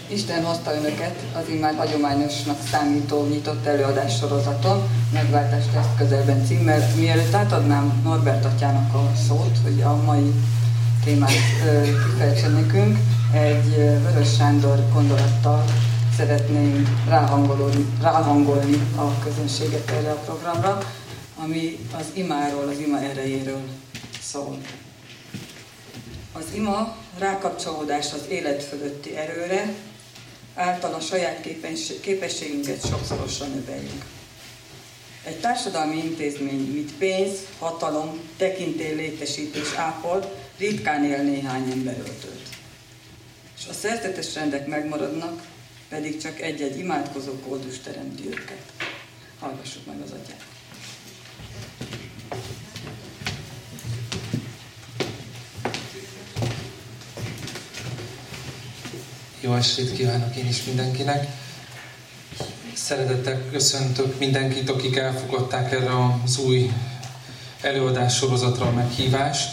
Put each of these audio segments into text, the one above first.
Isten hozta önöket az immár hagyományosnak számító nyitott előadás sorozaton, Megváltást lesz közelben címmel. Mielőtt átadnám Norbert atyának a szót, hogy a mai témát kifejtse nekünk, egy Vörös Sándor gondolattal szeretném ráhangolni a közönséget erre a programra, ami az imáról, az ima erejéről szól. Az ima rákapcsolódás az élet fölötti erőre, által a saját képességünket sokszorosan növeljük. Egy társadalmi intézmény, mint pénz, hatalom, tekintély, létesítés ápol, ritkán él néhány emberöltöt. És a szerzetes rendek megmaradnak, pedig csak egy-egy imádkozó kódus teremti őket. Hallgassuk meg az atyát. Jó estét kívánok én is mindenkinek. Szeretettel köszöntök mindenkit, akik elfogadták erre az új előadás sorozatra a meghívást.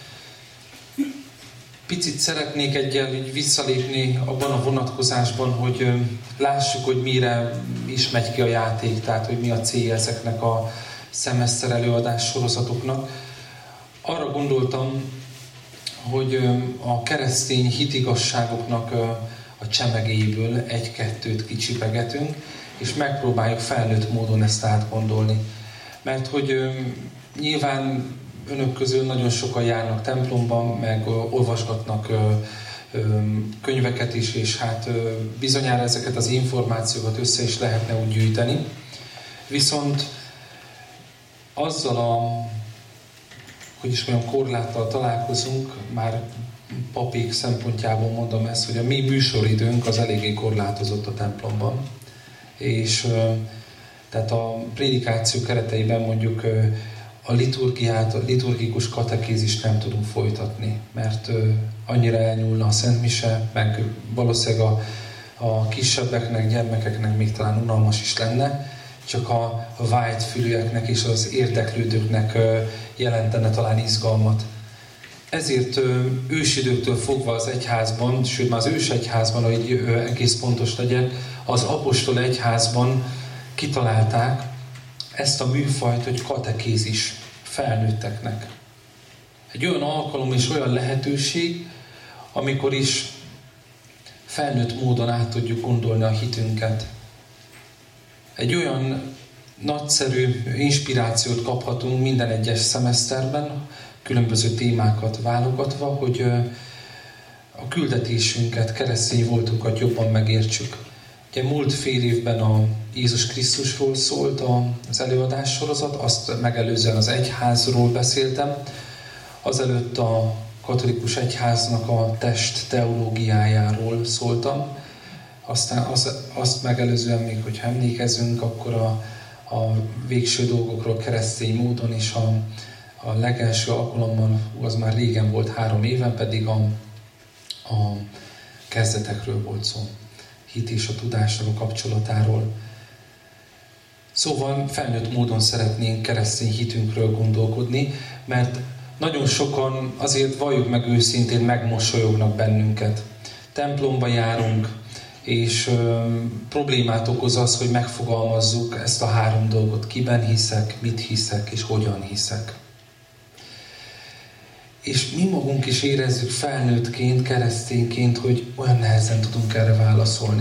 Picit szeretnék egyel visszalépni abban a vonatkozásban, hogy lássuk, hogy mire is megy ki a játék, tehát hogy mi a célja ezeknek a szemeszter előadás sorozatoknak. Arra gondoltam, hogy a keresztény hitigasságoknak a csemegéből egy-kettőt kicsipegetünk, és megpróbáljuk felnőtt módon ezt átgondolni. Mert hogy nyilván önök közül nagyon sokan járnak templomban, meg olvasgatnak könyveket is, és hát bizonyára ezeket az információkat össze is lehetne úgy gyűjteni. Viszont azzal olyan korláttal találkozunk, már papik szempontjából mondom ezt, hogy a mi műsoridőnk az eléggé korlátozott a templomban. És tehát a prédikáció kereteiben mondjuk a liturgiát, a liturgikus katekézist nem tudunk folytatni, mert annyira elnyúlna a Szent Mise, meg valószínűleg a kisebbeknek, gyermekeknek még talán unalmas is lenne, csak a vájt fülűeknek és az érdeklődőknek jelentene talán izgalmat. Ezért ősidőktől fogva az egyházban, sőt már az ősegyházban, hogy egész pontos legyen, az apostol egyházban kitalálták ezt a műfajt, hogy katekézis felnőtteknek. Egy olyan alkalom és olyan lehetőség, amikor is felnőtt módon át tudjuk gondolni a hitünket. Egy olyan nagyszerű inspirációt kaphatunk minden egyes szemeszterben, különböző témákat válogatva, hogy a küldetésünket, keresztény voltunkat jobban megértsük. Ugye múlt fél évben a Jézus Krisztusról szólt az előadás sorozat, azt megelőzően az egyházról beszéltem, azelőtt a katolikus egyháznak a test teológiájáról szóltam, aztán azt megelőzően még, hogyha emlékezünk, akkor a végső dolgokról keresztény módon, és a legelső alkalommal, az már régen volt, 3 éven, pedig a kezdetekről volt szó. Hit és a tudásnak a kapcsolatáról. Szóval felnőtt módon szeretnénk keresztény hitünkről gondolkodni, mert nagyon sokan, azért valljuk meg őszintén, megmosolyognak bennünket. Templomba járunk, és problémát okoz az, hogy megfogalmazzuk ezt a 3 dolgot. Kiben hiszek, mit hiszek, és hogyan hiszek. És mi magunk is érezzük felnőttként, keresztényként, hogy olyan nehezen tudunk erre válaszolni.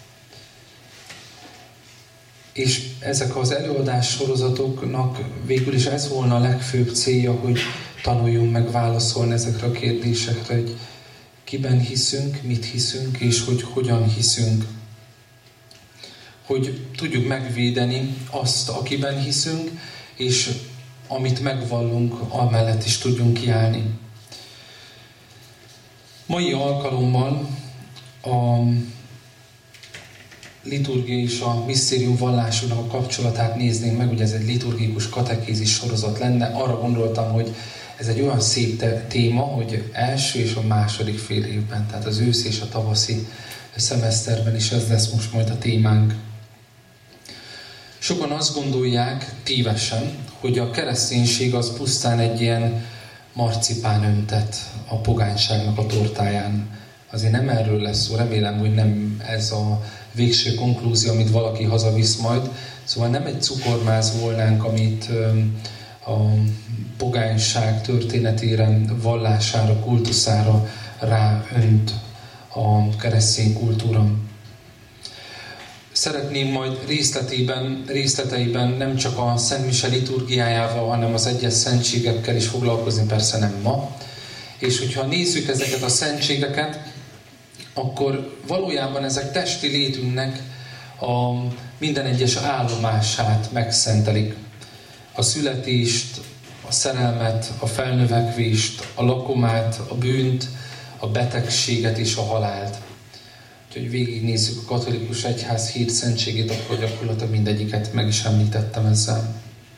És ezek az előadás sorozatoknak végül is ez volna a legfőbb célja, hogy tanuljunk meg válaszolni ezekre a kérdésekre, hogy kiben hiszünk, mit hiszünk, és hogy hogyan hiszünk. Hogy tudjuk megvédeni azt, akiben hiszünk, és amit megvallunk, amellett is tudjunk kiállni. Mai alkalommal a liturgia és a misztérium vallásúnak a kapcsolatát néznénk meg, ugye ez egy liturgikus katekézis sorozat lenne. Arra gondoltam, hogy ez egy olyan szép téma, hogy első és a második fél évben, tehát az ősz és a tavaszi szemeszterben is ez lesz most majd a témánk. Sokan azt gondolják tévesen, hogy a kereszténység az pusztán egy ilyen marcipán öntet a pogányságnak a tortáján. azért nem erről lesz szó, remélem, hogy nem ez a végső konklúzió, amit valaki hazavisz majd. Szóval nem egy cukormáz volnánk, amit a pogányság történetére, vallására, kultuszára ráönt a keresztény kultúra. Szeretném majd részleteiben nem csak a Szent Mise liturgiájával, hanem az egyes szentségekkel is foglalkozni, persze nem ma. És hogyha nézzük ezeket a szentségeket, akkor valójában ezek testi létünknek a minden egyes állomását megszentelik. A születést, a szerelmet, a felnövekvést, a lakomát, a bűnt, a betegséget és a halált. Úgyhogy végignézzük a katolikus egyház 7 szentségét, akkor gyakorlatilag mindegyiket meg is említettem ezzel.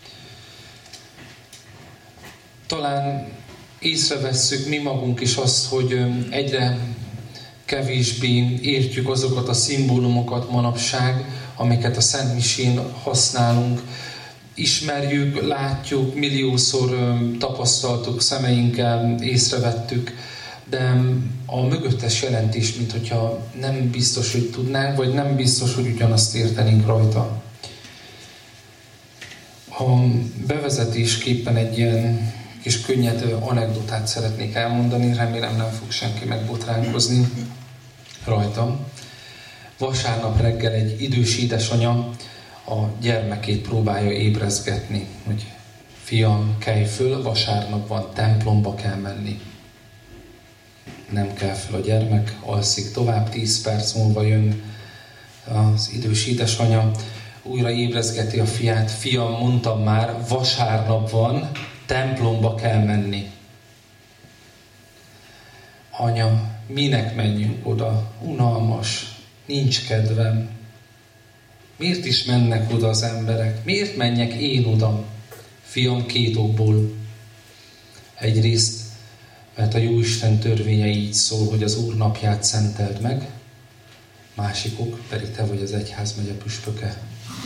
Talán észrevesszük mi magunk is azt, hogy egyre kevésbé értjük azokat a szimbólumokat manapság, amiket a Szent Misén használunk. Ismerjük, látjuk, milliószor tapasztaltuk szemeinkkel, észrevettük, de a mögöttes jelentés, mint hogyha nem biztos, hogy tudnánk, vagy nem biztos, hogy ugyanazt értenénk rajta. A bevezetésképpen egy ilyen kis könnyed anekdotát szeretnék elmondani, remélem nem fog senki megbotránkozni rajtam. Vasárnap reggel egy idős édesanya a gyermekét próbálja ébrezgetni, hogy fiam, kelj föl, vasárnap van, templomba kell menni. Nem kell fel a gyermek, alszik tovább, 10 perc múlva jön az idős édesanya, újra ébrezgeti a fiát, fiam, mondtam már, vasárnap van, templomba kell menni. Anya, minek menjünk oda? Unalmas, nincs kedvem. Miért is mennek oda az emberek? Miért menjek én oda? Fiam, 2 okból. Egyrészt, mert a Jóisten törvénye így szól, hogy az Úr napját szenteld meg. Másik ok, pedig te vagy az egyházmegye püspöke.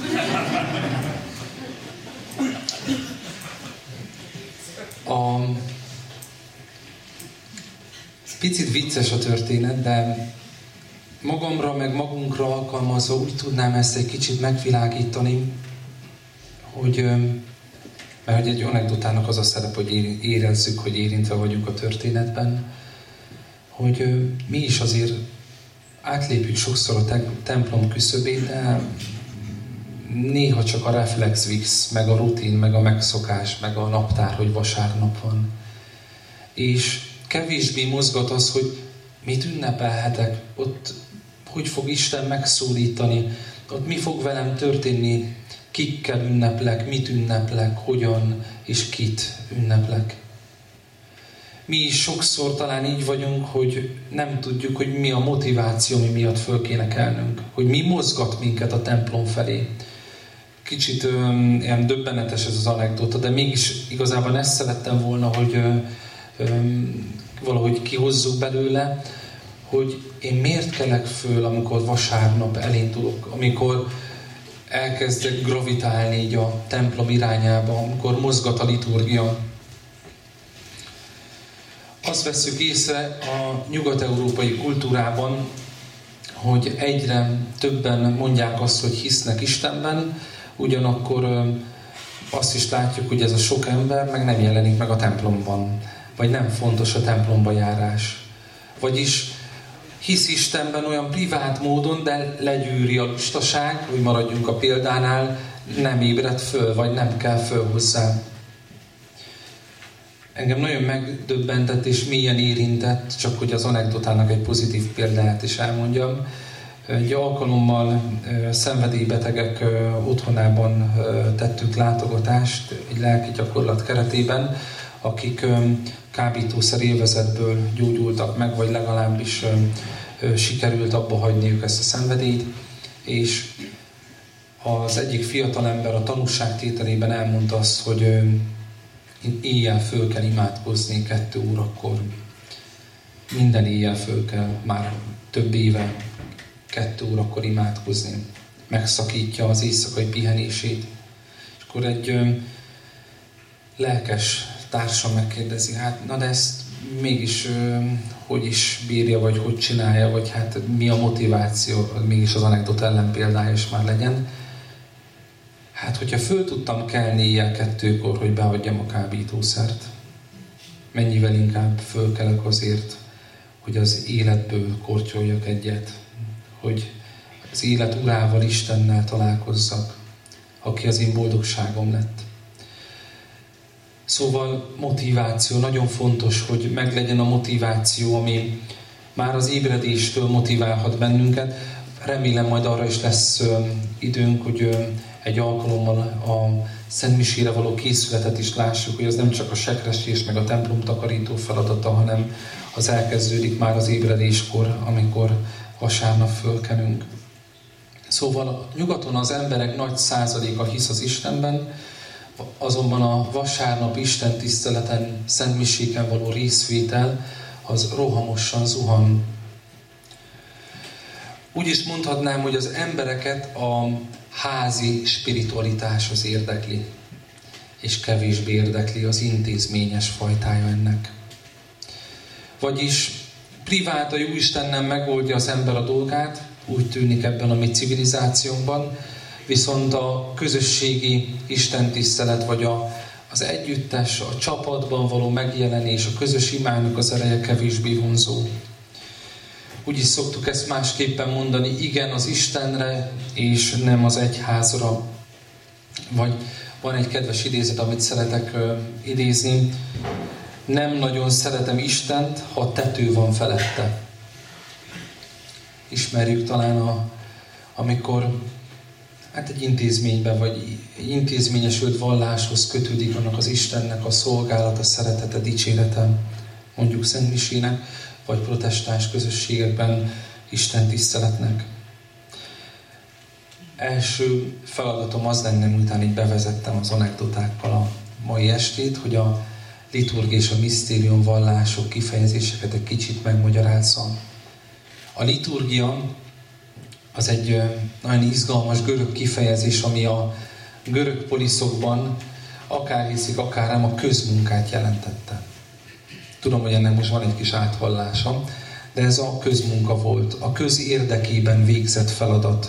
Picit vicces a történet, de magamra meg magunkra alkalmazva úgy tudnám ezt egy kicsit megvilágítani, hogy mert hogy egy anekdotának az a szerep, hogy érezzük, hogy érintve vagyunk a történetben, hogy mi is azért átlépjük sokszor a templom küszöbét, de néha csak a reflexvix, meg a rutin, meg a megszokás, meg a naptár, hogy vasárnap van. És kevésbé mozgat az, hogy mit ünnepelhetek, ott hogy fog Isten megszólítani, ott mi fog velem történni, kikkel ünneplek, mit ünneplek, hogyan és kit ünneplek. Mi is sokszor talán így vagyunk, hogy nem tudjuk, hogy mi a motiváció, mi miatt föl kéne kelnünk, hogy mi mozgat minket a templom felé. Kicsit ilyen döbbenetes ez az anekdota, de mégis igazából ezt szerettem volna, hogy valahogy kihozzuk belőle, hogy én miért kelek föl, amikor vasárnap elindulok, amikor elkezdek gravitálni így a templom irányába, amikor mozgat a liturgia. Azt vesszük észre a nyugat-európai kultúrában, hogy egyre többen mondják azt, hogy hisznek Istenben, ugyanakkor azt is látjuk, hogy ez a sok ember meg nem jelenik meg a templomban, vagy nem fontos a templomba járás. Vagyis hisz Istenben olyan privát módon, de legyűri a lustaság, hogy maradjunk a példánál, nem ébred föl, vagy nem kell föl hozzá. Engem nagyon megdöbbentett és mélyen érintett, csak hogy az anekdotának egy pozitív példáját is elmondjam. Egy alkalommal szenvedélybetegek otthonában tettünk látogatást, egy lelki gyakorlat keretében, akik kábítószer élvezetből gyógyultak meg, vagy legalábbis sikerült abba hagyniuk ezt a szenvedélyt, és az egyik fiatalember a tanúságtételében elmondta azt, hogy éjjel föl kell imádkozni 2 órakor. Minden éjjel föl kell, már több éve 2 órakor imádkozni. Megszakítja az éjszakai pihenését. És akkor egy lelkes társam megkérdezi, hát na de ezt mégis hogy is bírja, vagy hogy csinálja, vagy hát mi a motiváció, mégis az anekdota ellenpéldája is már legyen. Hát, hogyha föl tudtam kelni ilyen 2-kor, hogy beadjam a kábítószert, mennyivel inkább fölkelek azért, hogy az életből kortyoljak egyet, hogy az élet urával, Istennel találkozzak, aki az én boldogságom lett. Szóval motiváció, nagyon fontos, hogy meglegyen a motiváció, ami már az ébredéstől motiválhat bennünket. Remélem majd arra is lesz időnk, hogy egy alkalommal a Szent Misére való készületet is lássuk, hogy ez nem csak a sekrestés meg a templom takarító feladata, hanem az elkezdődik már az ébredéskor, amikor vasárnap fölkelünk. Szóval nyugaton az emberek nagy százaléka hisz az Istenben, azonban a vasárnap Isten tiszteleten, Szent Miséken való részvétel az rohamosan zuhan. Úgy is mondhatnám, hogy az embereket a házi spiritualitás az érdekli, és kevésbé érdekli az intézményes fajtája ennek. Vagyis privát a Jóistennel megoldja az ember a dolgát, úgy tűnik ebben a mi civilizációnkban, viszont a közösségi istentisztelet, vagy az együttes, a csapatban való megjelenés, a közös imának az ereje kevésbé vonzó. Úgy is szoktuk ezt másképpen mondani, igen az Istenre, és nem az egyházra. Vagy van egy kedves idézet, amit szeretek idézni. Nem nagyon szeretem Istent, ha tető van felette. Ismerjük talán, amikor egy intézményben, vagy intézményesült valláshoz kötődik annak az Istennek a szolgálata, szeretete, dicsérete, mondjuk Szent Misének, vagy protestáns közösségekben Isten tiszteletnek. Első feladatom az lenne, miután így bevezettem az anekdotákkal a mai estét, hogy a liturgia és a misztérium vallások kifejezéseket egy kicsit megmagyarázzam. A liturgia az egy nagyon izgalmas görög kifejezés, ami a görög poliszokban akár hiszik, akár nem a közmunkát jelentette. Tudom, hogy ennek most van egy kis áthallása, de ez a közmunka volt, a köz érdekében végzett feladat.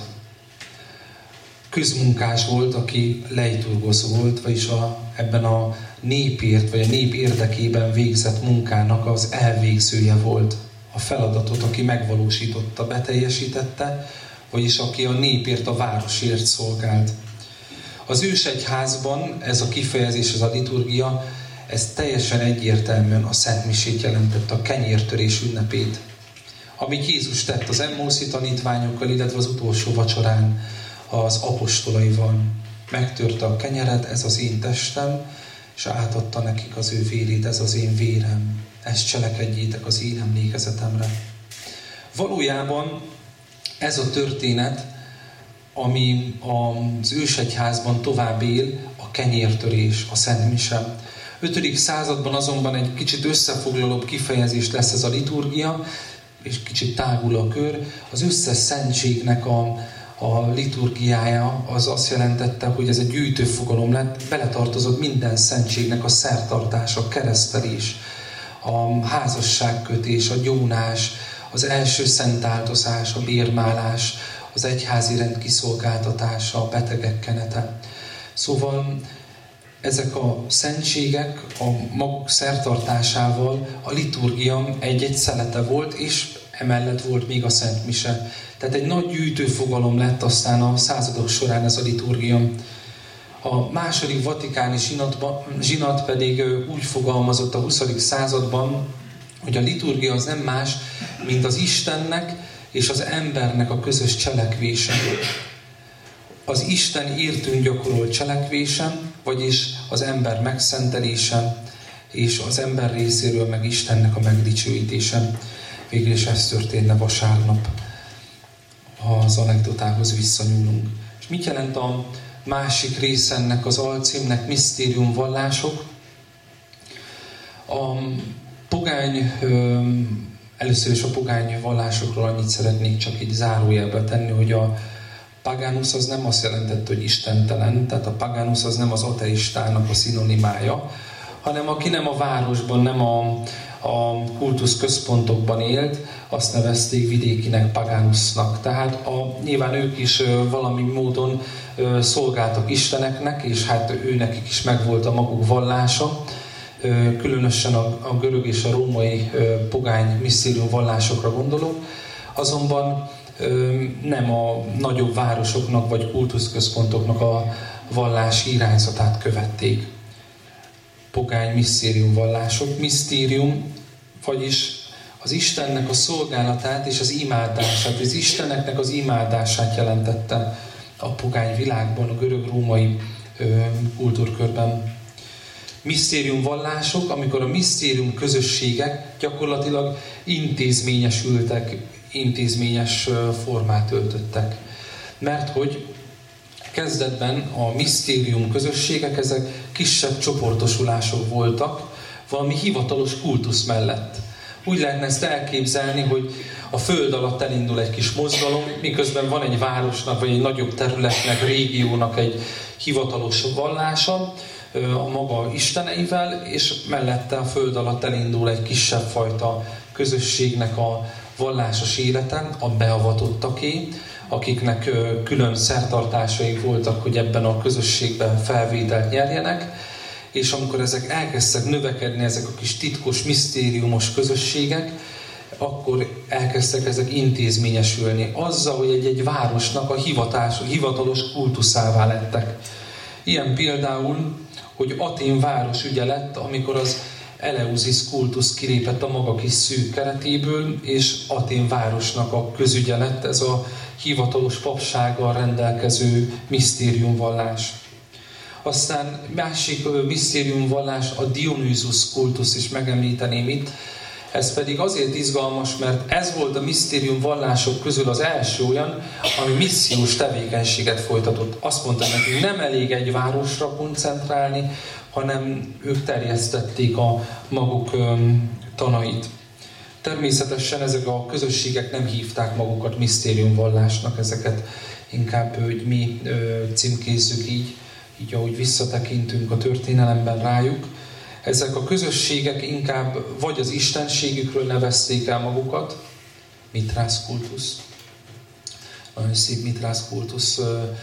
Közmunkás volt, aki lejturgozó volt, vagyis ebben a népért, vagy a nép érdekében végzett munkának az elvégzője volt. A feladatot, aki megvalósította, beteljesítette, vagyis aki a népért, a városért szolgált. Az ősegyházban ez a kifejezés, ez a liturgia, ez teljesen egyértelműen a Szent Misét jelentette, a kenyértörés ünnepét. Amit Jézus tett az Emmauszi tanítványokkal, illetve az utolsó vacsorán az apostolaival. Megtörte a kenyeret, ez az én testem, és átadta nekik az ő vérét, ez az én vérem. Ezt cselekedjétek az én emlékezetemre. Valójában ez a történet, ami az ősegyházban tovább él, a kenyértörés, a Szent Mise. 5. században azonban egy kicsit összefoglalóbb kifejezés lesz ez a liturgia, és kicsit tágul a kör. Az összes szentségnek a liturgiája az azt jelentette, hogy ez egy gyűjtőfogalom lett, beletartozott minden szentségnek a szertartása, a keresztelés, a házasságkötés, a gyónás, az első szentáldozás, a bérmálás, az egyházi rend kiszolgáltatása, a betegek kenete. Szóval ezek a szentségek a maguk szertartásával a liturgia egy-egy szelete volt, és emellett volt még a Szent Mise. Tehát egy nagy gyűjtőfogalom lett aztán a századok során ez a liturgia. A második vatikáni zsinat pedig úgy fogalmazott a 20. században, hogy a liturgia az nem más, mint az Istennek és az embernek a közös cselekvése. Az Isten értünk gyakorolt cselekvése, vagyis az ember megszentelése, és az ember részéről meg Istennek a megdicsőítése. Végül is ez történne vasárnap, ha az anekdotához visszanyúlunk. És mit jelent a másik része ennek az alcímnek, misztérium vallások? A pogány, először is a pogány vallásokról annyit szeretnék csak így zárójelbe tenni, hogy a paganus az nem azt jelentette, hogy istentelen, tehát a paganus az nem az ateistának a szinonimája, hanem aki nem a városban, nem a kultuszközpontokban élt, azt nevezték vidékinek Paganusnak. Tehát nyilván ők is valami módon szolgáltak isteneknek, és hát őnekik is megvolt a maguk vallása. Különösen a görög és a római pogány misztérium vallásokra gondolok. Azonban nem a nagyobb városoknak vagy kultuszközpontoknak a vallási irányzatát követték. Pogány misztérium vallások. Misztérium, vagyis az Istennek a szolgálatát és az imádását, az Isteneknek az imádását jelentette a pogány világban, a görög-római kultúrkörben. Misztérium vallások, amikor a misztérium közösségek gyakorlatilag intézményesültek, intézményes formát öltöttek. Mert hogy kezdetben a misztérium közösségek, ezek kisebb csoportosulások voltak, valami hivatalos kultusz mellett. Úgy lehetne ezt elképzelni, hogy a föld alatt elindul egy kis mozgalom, miközben van egy városnak, vagy egy nagyobb területnek, régiónak egy hivatalos vallása, a maga isteneivel, és mellette a föld alatt elindul egy kisebb fajta közösségnek a vallásos élete, a beavatottaké, akiknek külön szertartásai voltak, hogy ebben a közösségben felvételt nyerjenek, és amikor ezek elkezdtek növekedni, ezek a kis titkos, misztériumos közösségek, akkor elkezdtek ezek intézményesülni, azzal, hogy egy városnak a hivatalos kultuszává lettek. Ilyen például, hogy Atén város ügye lett, amikor az Eleusis kultusz kilépett a maga kis szűk keretéből, és Atén városnak a közügye lett ez a hivatalos papsággal rendelkező misztériumvallás. Aztán másik misztériumvallás, a Dionysus kultusz is megemlíteném itt. Ez pedig azért izgalmas, mert ez volt a misztériumvallások közül az első olyan, ami missziós tevékenységet folytatott. Azt mondta nekünk, nem elég egy városra koncentrálni, hanem ők terjesztették a maguk tanait. Természetesen ezek a közösségek nem hívták magukat misztériumvallásnak, ezeket inkább hogy mi címkézzük így ahogy visszatekintünk a történelemben rájuk. Ezek a közösségek inkább vagy az istenségükről nevezték el magukat, Mitrász kultusz, nagyon szép Mitrász kultusz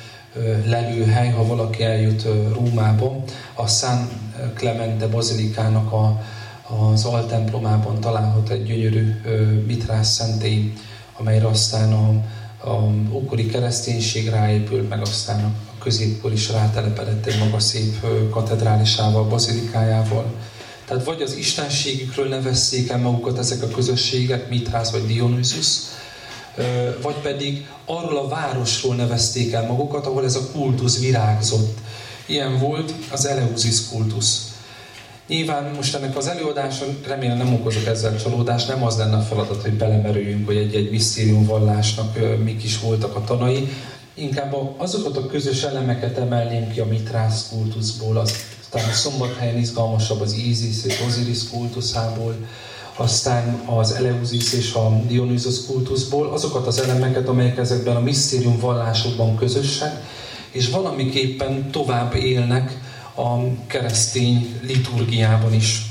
lelőhely, ha valaki eljut Rómába, a San Clemente bazilikának az altemplomában találhat egy gyönyörű Mitrász szentély, amelyre aztán a ókori kereszténység ráépült, meg aztán a középkor is rátelepedett egy maga szép katedrálisával, bazilikájával. Tehát vagy az istenségükről nevezzék el magukat ezek a közösségek, Mitrász vagy Dionysus, vagy pedig arról a városról nevezték el magukat, ahol ez a kultusz virágzott. Ilyen volt az Eleusis kultusz. Nyilván most ennek az előadáson remélem nem okozok ezzel csalódást, nem az lenne a feladat, hogy belemerüljünk, hogy egy misztériumvallásnak mik is voltak a tanai. Inkább azokat a közös elemeket emelném ki a Mitrász kultuszból, aztán a Szombathelyen izgalmasabb az Isis és Osiris kultuszából, aztán az Eleusis és a Dionysus kultuszból, azokat az elemeket, amelyek ezekben a misztérium vallásokban közösek, és valamiképpen tovább élnek a keresztény liturgiában is.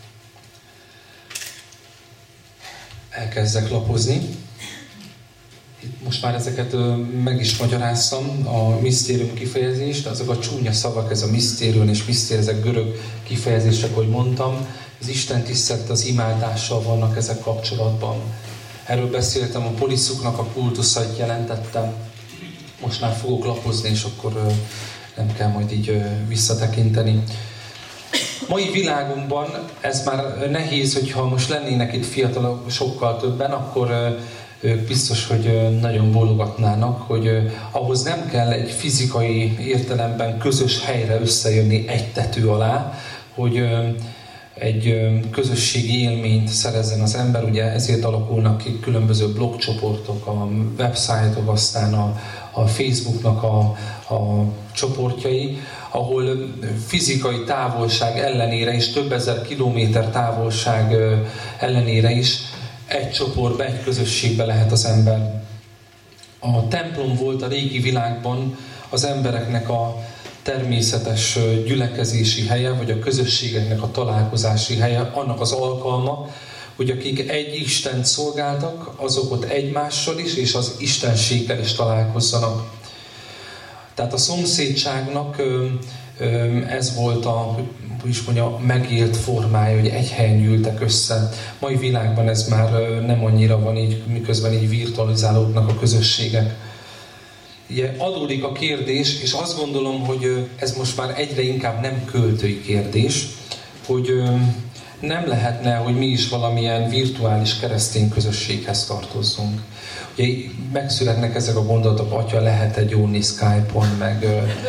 Elkezdek lapozni. Most már ezeket meg is magyaráztam, a misztérium kifejezést, azok a csúnya szavak, ez a misztérium és misztér, ezek görög kifejezések, ahogy mondtam, az Isten tisztelet, az imádással vannak ezek kapcsolatban. Erről beszéltem, a poliszuknak a kultuszait jelentettem, most már fogok lapozni, és akkor nem kell majd így visszatekinteni. Mai világunkban ez már nehéz, hogyha most lennének itt fiatalok sokkal többen, akkor ők biztos, hogy nagyon bólogatnának, hogy ahhoz nem kell egy fizikai értelemben közös helyre összejönni egy tető alá, hogy egy közösségi élményt szerezzen az ember. Ugye ezért alakulnak ki különböző blogcsoportok, a websájtok, aztán a Facebooknak a csoportjai, ahol fizikai távolság ellenére is, több ezer kilométer távolság ellenére is egy csoportba, egy közösségbe lehet az ember. A templom volt a régi világban az embereknek a természetes gyülekezési helye, vagy a közösségeknek a találkozási helye, annak az alkalma, hogy akik egy Istent szolgáltak, azok ott egymással is, és az istenséggel is találkozzanak. Tehát a szomszédságnak ez volt a megélt formája, hogy egy helyen gyűltek össze. Mai világban ez már nem annyira van így, miközben így virtualizálódnak a közösségek. Ugye adódik a kérdés, és azt gondolom, hogy ez most már egyre inkább nem költői kérdés, hogy nem lehetne, hogy mi is valamilyen virtuális keresztény közösséghez tartozzunk. Ugye megszületnek ezek a gondolatok, atya, lehet-e gyónni Skype-on, meg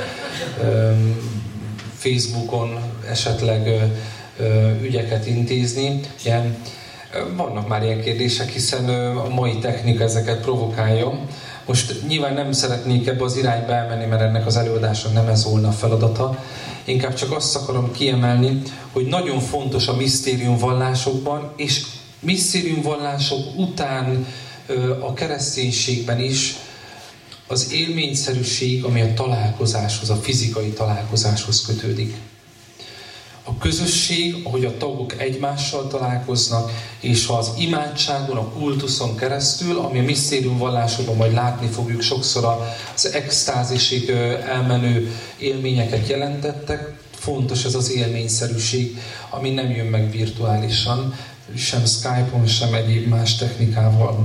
Facebookon esetleg ügyeket intézni. Ugye, vannak már ilyen kérdések, hiszen a mai technika ezeket provokálja. Most nyilván nem szeretnék ebbe az irányba elmenni, mert ennek az előadásnak nem ez volna a feladata. Inkább csak azt akarom kiemelni, hogy nagyon fontos a misztériumvallásokban, és misztériumvallások után a kereszténységben is az élményszerűség, ami a találkozáshoz, a fizikai találkozáshoz kötődik. A közösség, ahogy a tagok egymással találkoznak, és az imádságon, a kultuszon keresztül, ami a misztériumvallásokban majd látni fogjuk, sokszor az extázisig elmenő élményeket jelentettek, fontos ez az élményszerűség, ami nem jön meg virtuálisan, sem Skype-on, sem egyéb más technikával.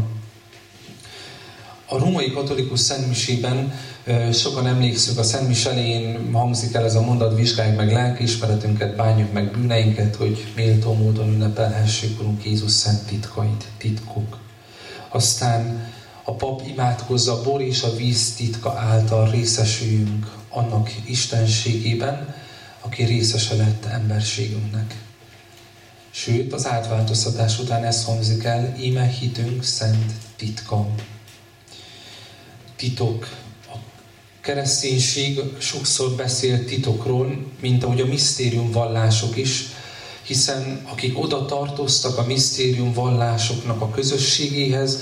A római katolikus szentmisében sokan emlékszünk, a szentmis elején hangzik el ez a mondat: vizsgáljuk meg lelkiismeretünket, bánjuk meg bűneinket, hogy méltó módon ünnepelhessük Urunk Jézus szent titkait, titkok. Aztán a pap imádkozza, a bor és a víz titka által részesüljünk annak istenségében, aki részese lett emberségünknek. Sőt, az átváltoztatás után ez hangzik el: íme hitünk szent titka. Titok. A kereszténység sokszor beszél titokról, mint ahogy a misztériumvallások is, hiszen akik oda tartoztak a misztériumvallásoknak a közösségéhez,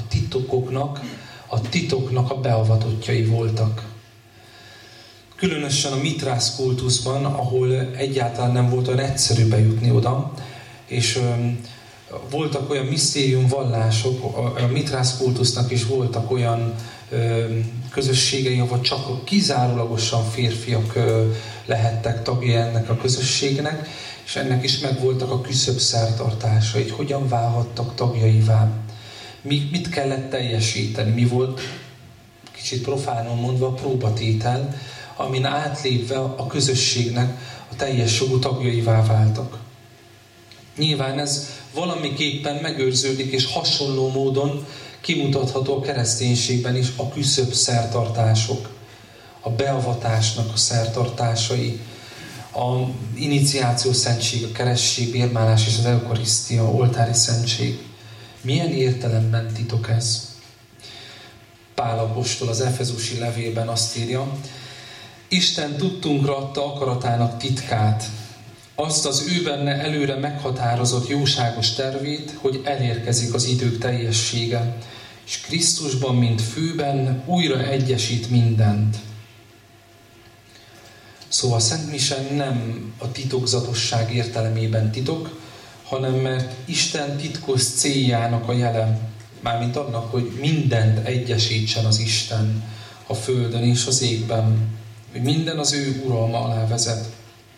a titoknak a beavatottjai voltak. Különösen a mitrász kultuszban, ahol egyáltalán nem volt olyan egyszerű bejutni oda, és voltak olyan misztériumvallások, a mitrász kultusznak is voltak olyan közösségei, ahol csak kizárólagosan férfiak lehettek tagjai ennek a közösségnek, és ennek is megvoltak a küszöbb szertartásai, hogy hogyan válhattak tagjaivá. Mit kellett teljesíteni? Mi volt, kicsit profánon mondva, a próbatétel, amin átlépve a közösségnek a teljes jogú tagjaivá váltak. Nyilván ez valamiképpen megőrződik, és hasonló módon kimutatható a kereszténységben is a küszöbb szertartások, a beavatásnak a szertartásai, a iniciáció szentség, a keresztség, bérmálás és az eukarisztia, oltári szentség. Milyen értelemben titok ez? Pál apostol az efezusi levélben azt írja: Isten tudtunkra adta akaratának titkát, azt az ő benne előre meghatározott jóságos tervét, hogy elérkezik az idők teljessége, és Krisztusban, mint főben újra egyesít mindent. Szóval a Szent Mise nem a titokzatosság értelemében titok, hanem mert Isten titkos céljának a jele, mármint annak, hogy mindent egyesítsen az Isten a földön és az égben, hogy minden az ő uralma alá vezet.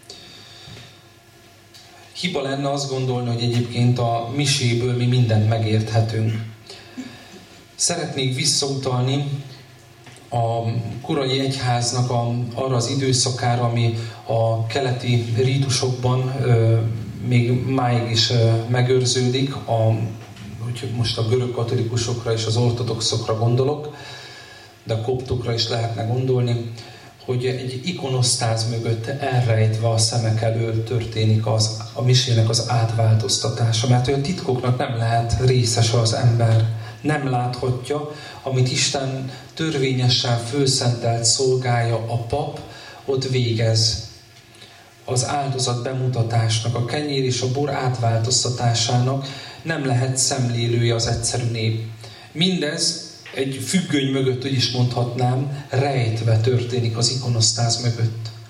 Hiba lenne azt gondolni, hogy egyébként a miséből mi mindent megérthetünk. Szeretnék visszautalni a korai egyháznak arra az időszakára, ami a keleti rítusokban még máig is megőrződik, hogy most a görög katolikusokra és az ortodoxokra gondolok, de a koptokra is lehetne gondolni, hogy egy ikonosztáz mögött elrejtve a szemek elől történik a misének az átváltoztatása, mert olyan titkoknak nem lehet részese az ember. Nem láthatja, amit Isten törvényesen fölszentelt szolgája, a pap ott végez. Az áldozat bemutatásnak, a kenyér és a bor átváltoztatásának nem lehet szemlélője az egyszerű nép. Mindez egy függöny mögött, úgy is mondhatnám, rejtve történik az ikonosztáz mögött.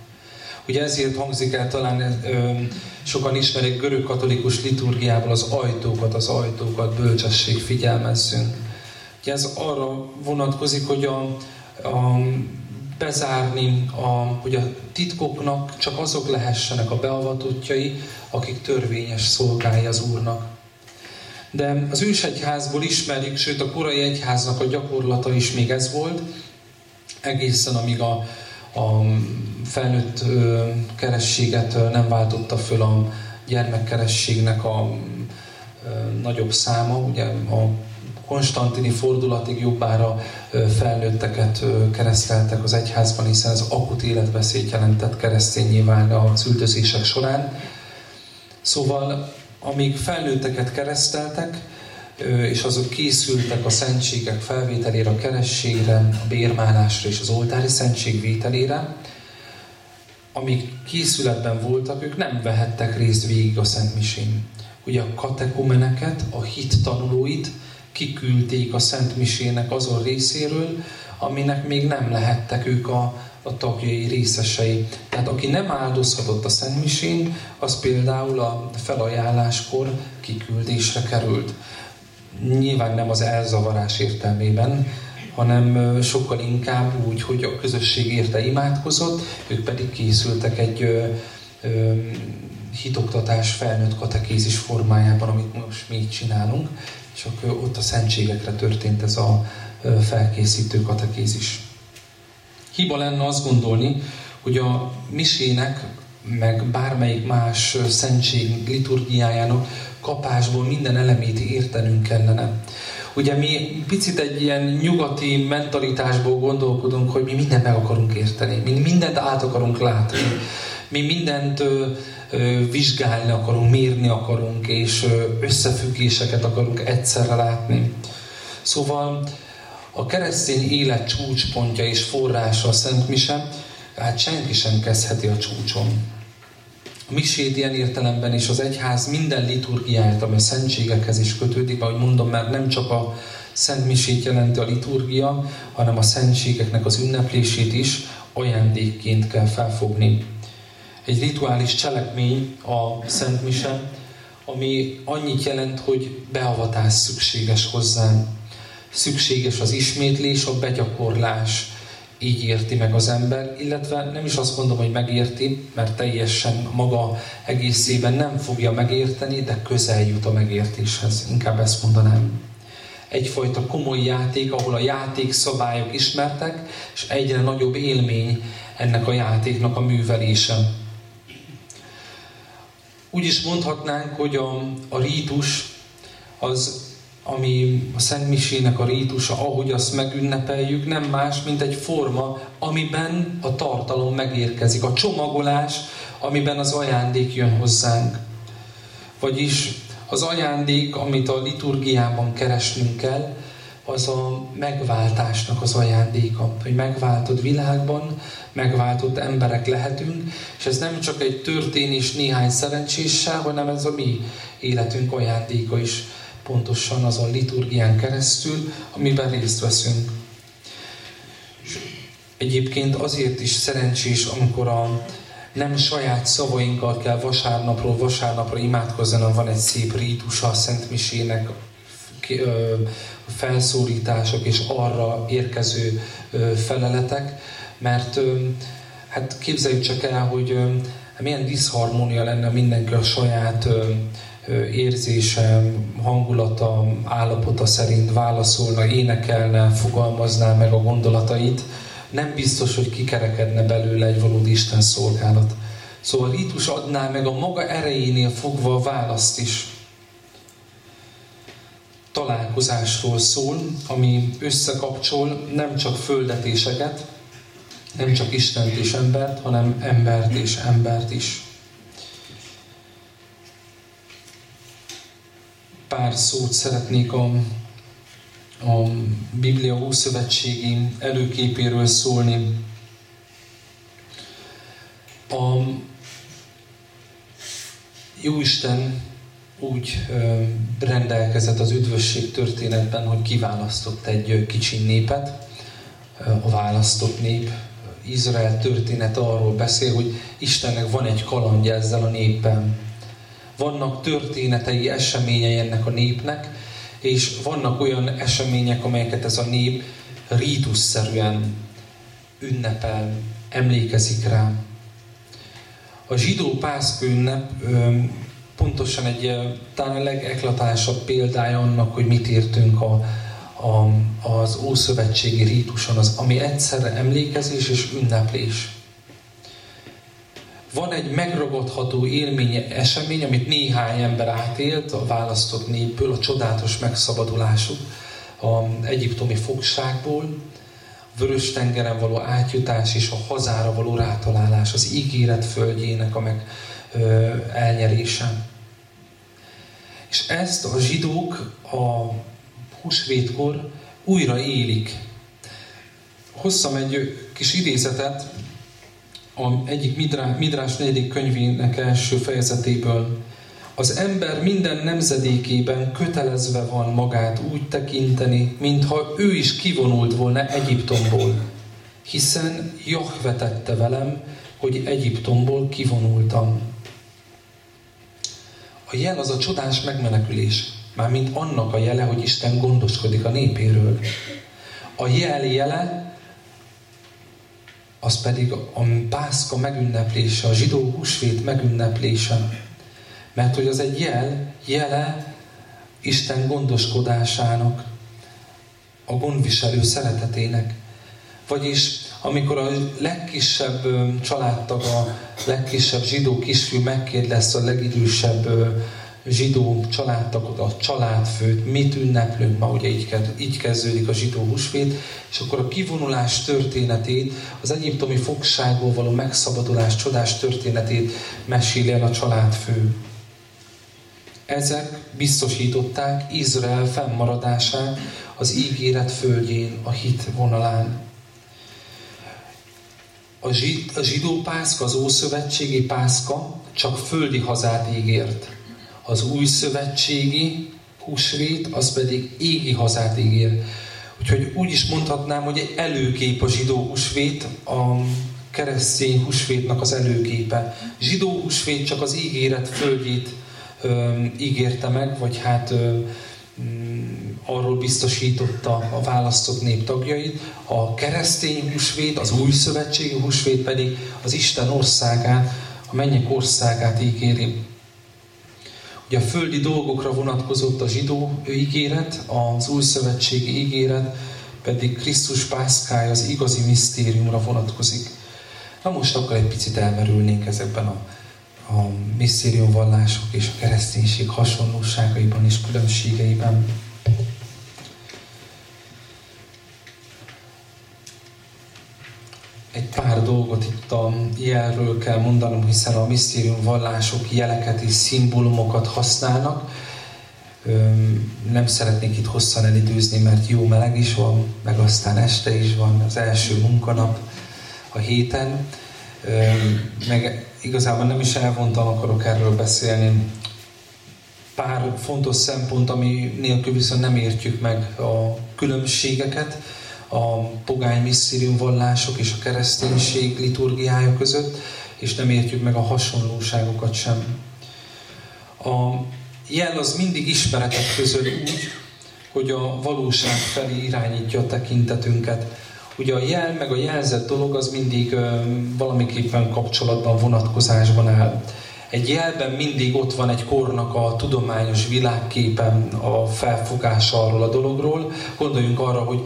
Ugye ezért hangzik el talán, sokan ismerik görög-katolikus liturgiából az ajtókat, bölcsesség, figyelmezzünk. Ugye ez arra vonatkozik, hogy bezárni, hogy a titkoknak csak azok lehessenek a beavatottjai, akik törvényes szolgái az Úrnak. De az ősegyházból ismerik, sőt a korai egyháznak a gyakorlata is még ez volt, egészen amíg a felnőtt kerességet nem váltotta föl a gyermekkerességnek a nagyobb száma. Ugye a konstantini fordulatig jobbára felnőtteket kereszteltek az egyházban, hiszen ez akut életveszélyt jelentett kereszténnyé válni az üldözések során. Szóval amíg felnőtteket kereszteltek, és azok készültek a szentségek felvételére, a kerességre, a bérmálásra és az oltári szentség vételére, amíg készületben voltak, ők nem vehettek részt végig a szentmisén. Ugye a katekumeneket, a hit tanulóit kiküldték a szentmisének azon részéről, aminek még nem lehettek ők a tagjai, részesei. Tehát aki nem áldozhatott a szentmisén, az például a felajánláskor kiküldésre került. Nyilván nem az elzavarás értelmében, hanem sokkal inkább úgy, hogy a közösség érte imádkozott, ők pedig készültek egy hitoktatás felnőtt katekézis formájában, amit most mi így csinálunk, és akkor ott a szentségekre történt ez a felkészítő katekézis. Hiba lenne azt gondolni, hogy a misének, meg bármelyik más szentség liturgiájának kapásból minden elemét értenünk kellene. Ugye mi picit egy ilyen nyugati mentalitásból gondolkodunk, hogy mi mindent meg akarunk érteni, mi mindent át akarunk látni, mi mindent vizsgálni akarunk, mérni akarunk, és összefüggéseket akarunk egyszerre látni. Szóval a keresztény élet csúcspontja és forrása a Szent Mise, hát senki sem kezdheti a csúcson. A misét ilyen értelemben is az egyház minden liturgiáját, ami a szentségekhez is kötődik, ahogy mondom, mert nem csak a Szent Misét jelenti a liturgia, hanem a szentségeknek az ünneplését is ajándékként kell felfogni. Egy rituális cselekmény a Szent Mise, ami annyit jelent, hogy beavatás szükséges hozzá. Szükséges az ismétlés, a begyakorlás. Így érti meg az ember, illetve nem is azt mondom, hogy megérti, mert teljesen maga egészében nem fogja megérteni, de közel jut a megértéshez. Inkább ezt mondanám. Egyfajta komoly játék, ahol a játékszabályok ismertek, és egyre nagyobb élmény ennek a játéknak a művelése. Úgy is mondhatnánk, hogy a rítus az, ami a Szent Misének a rítusa, ahogy azt megünnepeljük, nem más, mint egy forma, amiben a tartalom megérkezik. A csomagolás, amiben az ajándék jön hozzánk. Vagyis az ajándék, amit a liturgiában keresnünk kell, az a megváltásnak az ajándéka. Hogy megváltott világban, megváltott emberek lehetünk, és ez nem csak egy történés néhány szerencséssel, hanem ez a mi életünk ajándéka is. Pontosan az a liturgián keresztül, amiben részt veszünk. És egyébként azért is szerencsés, amikor nem saját szavainkkal kell vasárnapról vasárnapra imádkozni, hanem van egy szép rítusa a Szent Misének, felszólítások és arra érkező feleletek, mert hát képzeljük csak el, hogy milyen diszharmónia lenne mindenki a saját érzése, hangulata, állapota szerint válaszolna, énekelne, fogalmazná meg a gondolatait, nem biztos, hogy kikerekedne belőle egy valódi Isten szolgálat. Szóval a rítus adná meg a maga erejénél fogva a választ is. Találkozásról szól, ami összekapcsol nem csak földetéseket, nem csak Istent és embert, hanem embert és embert is. Pár szót szeretnék a Biblia ószövetségi előképéről szólni. A Jóisten úgy rendelkezett az üdvösség történetben, hogy kiválasztott egy kicsi népet, a választott nép, Izrael története arról beszél, hogy Istennek van egy kalandja ezzel a néppel. Vannak történetei, eseményei ennek a népnek, és vannak olyan események, amelyeket ez a nép rítusszerűen ünnepel, emlékezik rá. A zsidó Pászka ünnep pontosan talán a legeklatásabb példája annak, hogy mit értünk az ószövetségi rítuson, ami egyszerre emlékezés és ünneplés. Van egy megragadható élmény, esemény, amit néhány ember átélt a választott népből, a csodálatos megszabadulásuk az egyiptomi fogságból, Vörös-tengeren való átjutás és a hazára való rátalálás, az ígéret földjének a elnyerése. És ezt a zsidók a húsvétkor újra élik. Hozzam egy kis idézetet egyik Midrás 4. könyvének első fejezetéből. Az ember minden nemzedékében kötelezve van magát úgy tekinteni, mintha ő is kivonult volna Egyiptomból, hiszen Jahve tette velem, hogy Egyiptomból kivonultam. A jel az a csodás megmenekülés, mármint annak a jele, hogy Isten gondoskodik a népéről. A jel jele, az pedig a Pászka megünneplése, a zsidó húsvét megünneplése. Mert hogy az egy jele Isten gondoskodásának, a gondviselő szeretetének. Vagyis amikor a legkisebb családtag, a legkisebb zsidó kisfiú megkérdez a legidősebb zsidó családtagot, a családfőt, mit ünneplünk ma, ugye így kezdődik a zsidó húsvét, és akkor a kivonulás történetét, az egyiptomi fogságból való megszabadulás csodás történetét meséli el a családfő. Ezek biztosították Izrael fennmaradását az ígéret földjén, a hit vonalán. A zsidó Pászka, az ószövetségi Pászka csak földi hazát ígért. Az új szövetségi húsvét, az pedig égi hazát ígér. Úgyhogy úgy is mondhatnám, hogy egy előkép a zsidó húsvét, a keresztény húsvétnak az előképe. Zsidó húsvét csak az ígéret földjét ígérte meg, vagy arról biztosította a választott nép tagjait. A keresztény húsvét, az új szövetségi húsvét pedig az Isten országát, a mennyek országát ígéri. Ugye a földi dolgokra vonatkozott a zsidó ígéret, az új szövetségi ígéret pedig Krisztus pászkája, az igazi misztériumra vonatkozik. Na most akkor egy picit elmerülnénk ezekben a misztériumvallások és a kereszténység hasonlóságaiban és különbségeiben. Egy pár dolgot itt a jelről kell mondanom, hiszen a misztériumvallások jeleket és szimbólumokat használnak. Nem szeretnék itt hosszan elidőzni, mert jó meleg is van, meg aztán este is van, az első munkanap a héten. Meg igazából nem is elvontan akarok erről beszélni. Pár fontos szempont, ami nélkül viszont nem értjük meg a különbségeket a pogány misztériumvallások és a kereszténység liturgiája között, és nem értjük meg a hasonlóságokat sem. A jel az mindig ismeretet közöl úgy, hogy a valóság felé irányítja a tekintetünket. Ugye a jel meg a jelzett dolog az mindig valamiképpen kapcsolatban, vonatkozásban áll. Egy jelben mindig ott van egy kornak a tudományos világképen a felfogása arról a dologról. Gondoljunk arra, hogy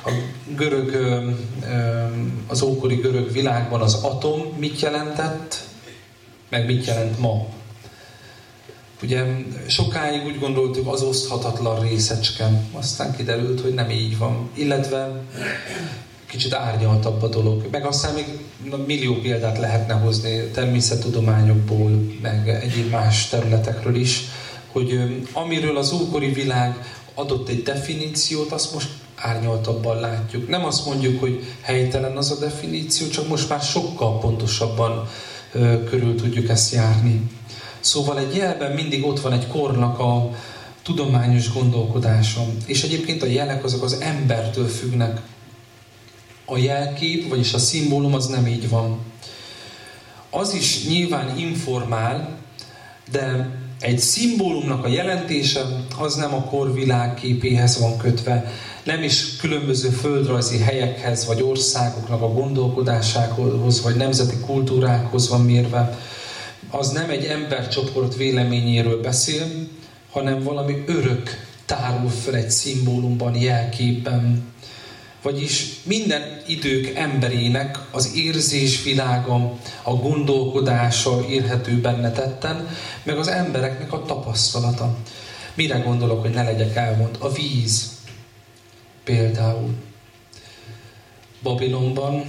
az ókori görög világban az atom mit jelentett, meg mit jelent ma. Ugye sokáig úgy gondoltuk, az oszthatatlan részecske, aztán kiderült, hogy nem így van. Illetve kicsit árnyaltabb a dolog. Meg aztán még millió példát lehetne hozni természettudományokból, meg egyéb más területekről is, hogy amiről az ókori világ adott egy definíciót, azt most árnyaltabban látjuk. Nem azt mondjuk, hogy helytelen az a definíció, csak most már sokkal pontosabban körül tudjuk ezt járni. Szóval egy jelben mindig ott van egy kornak a tudományos gondolkodása. És egyébként a jelek azok az embertől függnek. A jelkép, vagyis a szimbólum az nem így van. Az is nyilván informál, de egy szimbólumnak a jelentése az nem a kor világképéhez van kötve, nem is különböző földrajzi helyekhez, vagy országoknak a gondolkodásához, vagy nemzeti kultúrákhoz van mérve. Az nem egy embercsoport véleményéről beszél, hanem valami örök tárul fel egy szimbólumban, jelképben. Vagyis minden idők emberének az érzésvilága, a gondolkodása érhető benne tetten, meg az embereknek a tapasztalata. Mire gondolok, hogy ne legyek elmond? A víz például. Babilonban,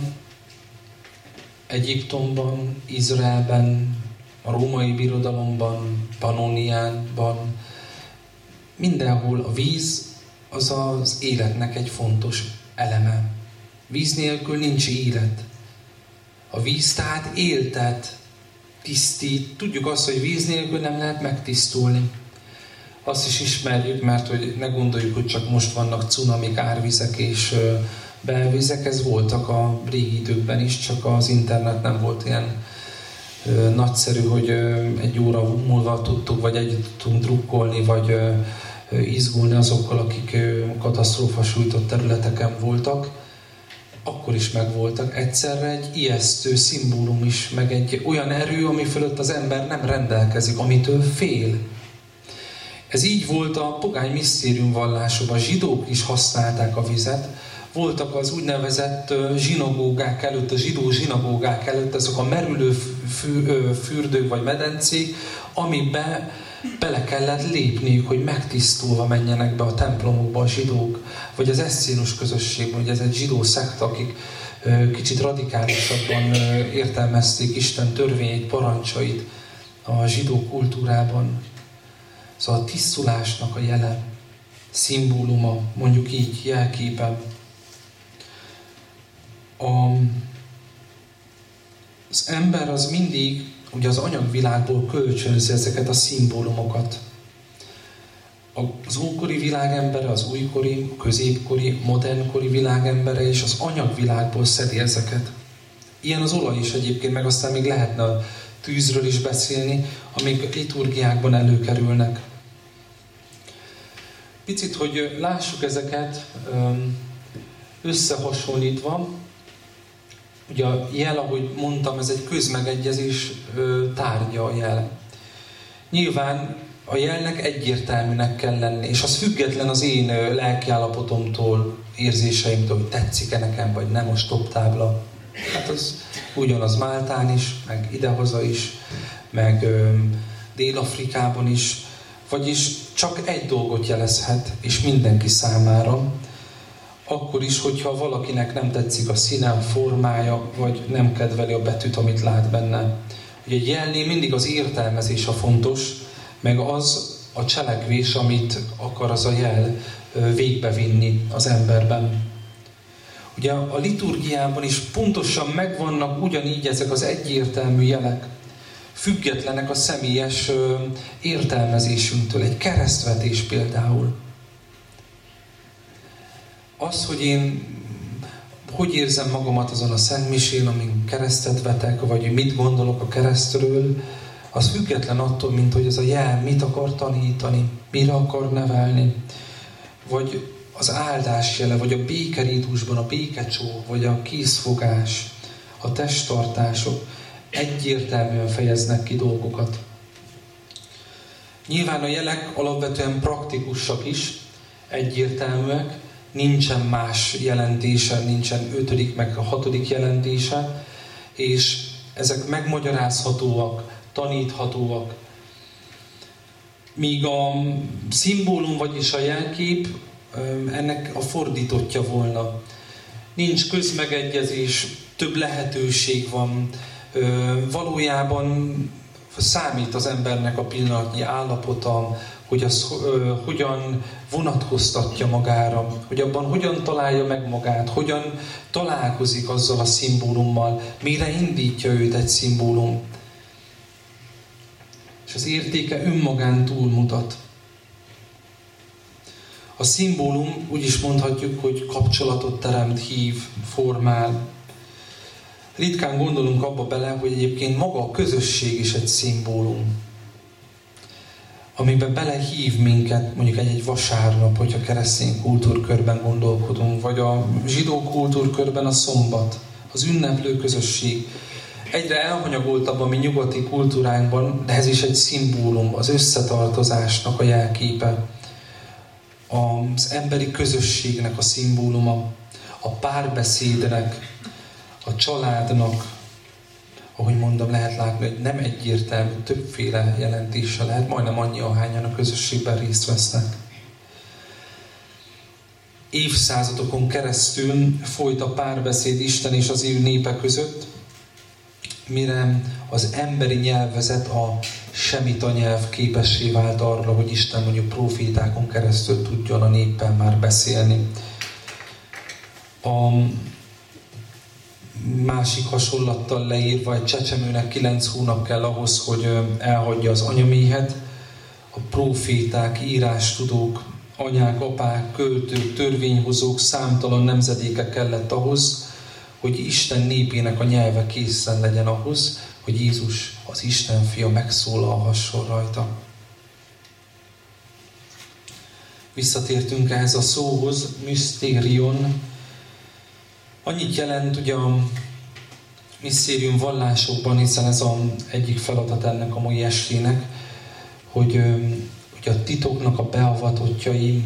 Egyiptomban, Izraelben, a római birodalomban, Pannoniánban, mindenhol a víz az az életnek egy fontos eleme. Víz nélkül nincs élet. A víz tehát éltet, tisztít. Tudjuk azt, hogy víz nélkül nem lehet megtisztulni. Azt is ismerjük, mert hogy ne gondoljuk, hogy csak most vannak cunamik, árvizek és belvizek, ez voltak a régi időkben is, csak az internet nem volt ilyen nagyszerű, hogy egy óra múlva tudtuk, vagy együtt tudtunk drukkolni, vagy izgulni azokkal, akik katasztrófa sújtott területeken voltak. Akkor is megvoltak. Egyszerre egy ijesztő szimbólum is, meg egy olyan erő, ami fölött az ember nem rendelkezik, amitől fél. Ez így volt a pogány misztériumvallásokban. A zsidók is használták a vizet. Voltak az úgynevezett zsinagógák előtt, a zsidó zsinagógák előtt, azok a merülő fürdők vagy medencék, amiben bele kellett lépniük, hogy megtisztulva menjenek be a templomokba a zsidók, vagy az eszcénus közösségben, hogy ez egy zsidó szekta, akik kicsit radikálisabban értelmezték Isten törvényeit, parancsait a zsidó kultúrában. Szóval a tisztulásnak a jele, szimbóluma, mondjuk így, jelképe. Az ember az mindig ugye az anyagvilágból kölcsönzi ezeket a szimbólumokat. Az ókori világembere, az újkori, középkori, modernkori világembere és az anyagvilágból szedi ezeket. Ilyen az olaj is egyébként, meg aztán még lehetne a tűzről is beszélni, amik liturgiákban előkerülnek. Picit, hogy lássuk ezeket összehasonlítva. Ugye a jel, ahogy mondtam, ez egy közmegegyezés tárgya a jel. Nyilván a jelnek egyértelműnek kell lenni, és az független az én lelkiállapotomtól, érzéseimtől, hogy tetszik-e nekem, vagy nem a stoptábla. Hát az ugyanaz Máltán is, meg idehaza is, meg Dél-Afrikában is. Vagyis csak egy dolgot jelezhet, és mindenki számára. Akkor is, hogyha valakinek nem tetszik a színe, a formája, vagy nem kedveli a betűt, amit lát benne. Ugye egy jelnél mindig az értelmezés a fontos, meg az a cselekvés, amit akar az a jel végbevinni az emberben. Ugye a liturgiában is pontosan megvannak ugyanígy ezek az egyértelmű jelek, függetlenek a személyes értelmezésünktől. Egy keresztvetés például. Az, hogy én hogy érzem magamat azon a szentmisén, amin keresztet vetek, vagy mit gondolok a keresztről, az független attól, mint hogy ez a jel mit akar tanítani, mire akar nevelni, vagy az áldás jele, vagy a békerítusban a békecsó, vagy a készfogás, a testtartások egyértelműen fejeznek ki dolgokat. Nyilván a jelek alapvetően praktikusak is, egyértelműek, nincsen más jelentése, nincsen 5. meg a 6. jelentése, és ezek megmagyarázhatóak, taníthatóak. Míg a szimbólum, vagyis a jelkép ennek a fordítottja volna. Nincs közmegegyezés, több lehetőség van. Valójában számít az embernek a pillanatnyi állapota, hogy az hogyan vonatkoztatja magára, hogy abban hogyan találja meg magát, hogyan találkozik azzal a szimbólummal, mire indítja őt egy szimbólum. És az értéke önmagán túlmutat. A szimbólum úgy is mondhatjuk, hogy kapcsolatot teremt, hív, formál. Ritkán gondolunk abba bele, hogy egyébként maga a közösség is egy szimbólum, amiben belehív minket mondjuk egy vasárnap, hogyha keresztény kultúrkörben gondolkodunk, vagy a zsidó kultúrkörben a szombat, az ünneplő közösség. Egyre elhanyagoltabb a mi nyugati kultúránkban, de ez is egy szimbólum, az összetartozásnak a jelképe, az emberi közösségnek a szimbóluma, a párbeszédnek, a családnak, ahogy mondom, lehet látni, hogy nem egyértelmű, többféle jelentése lehet, majdnem annyi, ahányan a közösségben részt vesznek. Évszázadokon keresztül folyt a párbeszéd Isten és az ő népe között, mire az emberi nyelvezet, a semita nyelv képessé vált arra, hogy Isten mondjuk profétákon keresztül tudjon a néppel már beszélni. A másik hasonlattal leírva, egy csecsemőnek 9 hónap kell ahhoz, hogy elhagyja az anyaméhet. A proféták, írástudók, anyák, apák, költők, törvényhozók, számtalan nemzedéke kellett ahhoz, hogy Isten népének a nyelve készen legyen ahhoz, hogy Jézus, az Isten fia megszólalhasson rajta. Visszatértünk ehhez a szóhoz, mysterion. Annyit jelent ugye a misztérium vallásokban, hiszen ez az egyik feladat ennek a mai estének, hogy a titoknak a beavatottjai,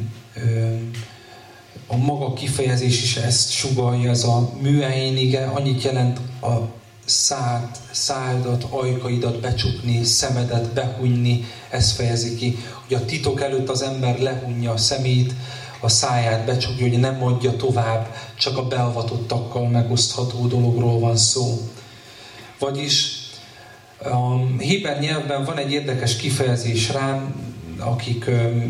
a maga kifejezés is ezt sugallja, ez a műeénige, annyit jelent a szádat, ajkaidat becsukni, szemedet behunyni, ezt fejezi ki, hogy a titok előtt az ember lehunja a szemét, a száját becsukja, hogy nem mondja tovább, csak a beavatottakkal megosztható dologról van szó. Vagyis a héber nyelvben van egy érdekes kifejezés rám, akik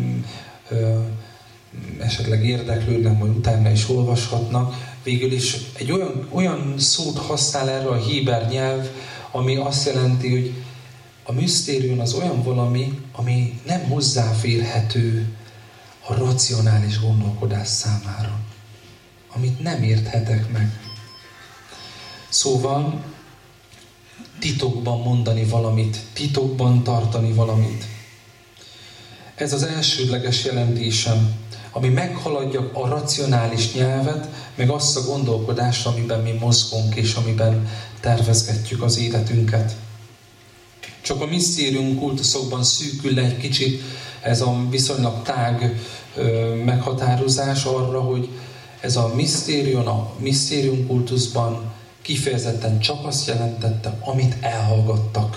esetleg érdeklődnek, majd utána is olvashatnak. Végül is egy olyan szót használ erre a héber nyelv, ami azt jelenti, hogy a misztérium az olyan valami, ami nem hozzáférhető a racionális gondolkodás számára. Amit nem érthetek meg. Szóval titokban mondani valamit, titokban tartani valamit. Ez az elsődleges jelentésem, ami meghaladja a racionális nyelvet, meg azt a gondolkodást, amiben mi mozgunk, és amiben tervezgetjük az életünket. Csak a misztérium kultuszokban szűkül le egy kicsit ez a viszonylag tág meghatározás arra, hogy ez a misztérium kultuszban kifejezetten csak azt jelentette, amit elhallgattak.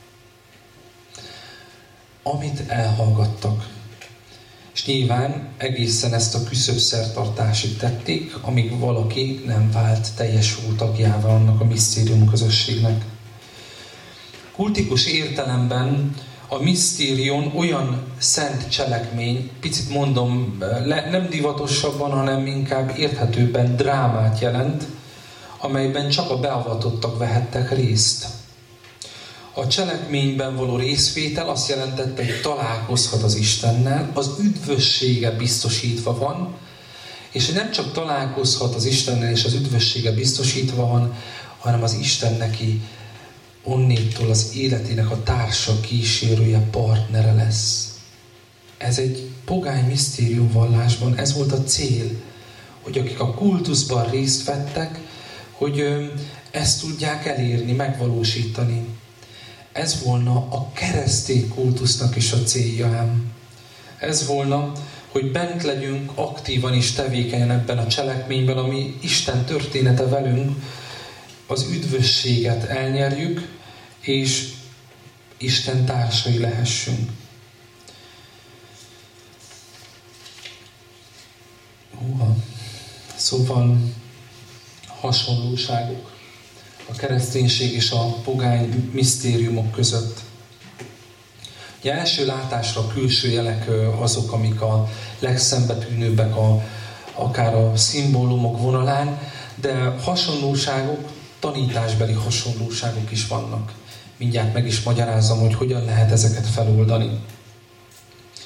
Amit elhallgattak. És nyilván egészen ezt a küszöbszertartásig tették, amíg valaki nem vált teljesült tagjává annak a misztérium közösségnek. Kultikus értelemben a misztérium olyan szent cselekmény, picit mondom, nem divatosabban, hanem inkább érthetőbben drámát jelent, amelyben csak a beavatottak vehettek részt. A cselekményben való részvétel azt jelentette, hogy találkozhat az Istennel, az üdvössége biztosítva van, és nem csak találkozhat az Istennel, és az üdvössége biztosítva van, hanem az Isten neki onnétól az életének a társa, kísérője, partnere lesz. Ez egy pogány misztérium vallásban, ez volt a cél, hogy akik a kultuszban részt vettek, hogy ezt tudják elérni, megvalósítani. Ez volna a keresztény kultusznak is a célja ám. Ez volna, hogy bent legyünk aktívan és tevékenyen ebben a cselekményben, ami Isten története velünk, az üdvösséget elnyerjük, és Isten társai lehessünk. Szóval hasonlóságok a kereszténység és a pogány misztériumok között. Ugye első látásra a külső jelek azok, amik a legszembetűnőbbek akár a szimbólumok vonalán, de hasonlóságok, tanításbeli hasonlóságok is vannak. Mindjárt meg is magyarázom, hogy hogyan lehet ezeket feloldani.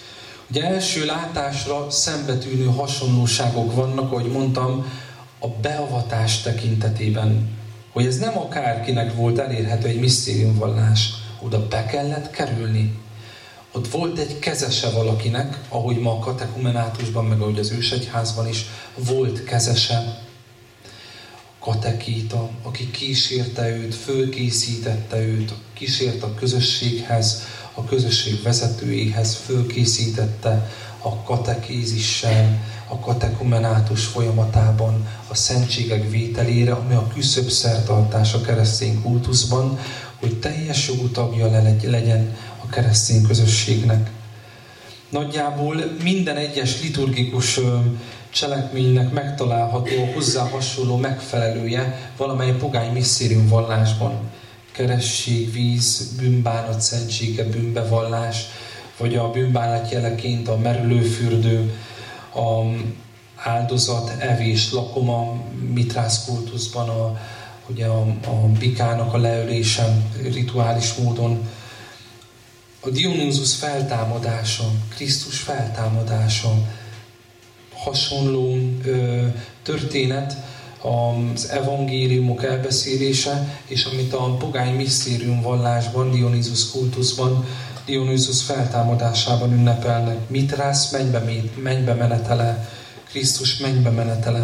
Ugye első látásra szembetűnő hasonlóságok vannak, ahogy mondtam, a beavatás tekintetében. Hogy ez nem akárkinek volt elérhető egy misztériumvallás. Oda be kellett kerülni. Ott volt egy kezese valakinek, ahogy ma a katekumenátusban, meg ahogy az ősegyházban is volt kezese. Katekíta, aki kísérte őt, fölkészítette őt, kísért a közösséghez, a közösség vezetőjéhez, fölkészítette a katekézissel, a katekumenátus folyamatában, a szentségek vételére, ami a küszöbszertartás a keresztény kultuszban, hogy teljes jogú tagja legyen a keresztény közösségnek. Nagyjából minden egyes liturgikus cselekménynek megtalálható a hozzá hasonló megfelelője valamely pogány misztériumvallásban. Keresztség, víz, bűnbánat szentsége, bűnbevallás, vagy a bűnbánat jeleként a merülőfürdő, a áldozat, evés, lakoma, mitrász kultuszban, ugye a bikának a leölése rituális módon, a Dionysus feltámadása, Krisztus feltámadása, hasonló történet az evangéliumok elbeszélése, és amit a pogány misztériumvallásban, Dionysus kultuszban, Dionysus feltámadásában ünnepelnek. Mitrász mennybe menetele, Krisztus mennybe menetele,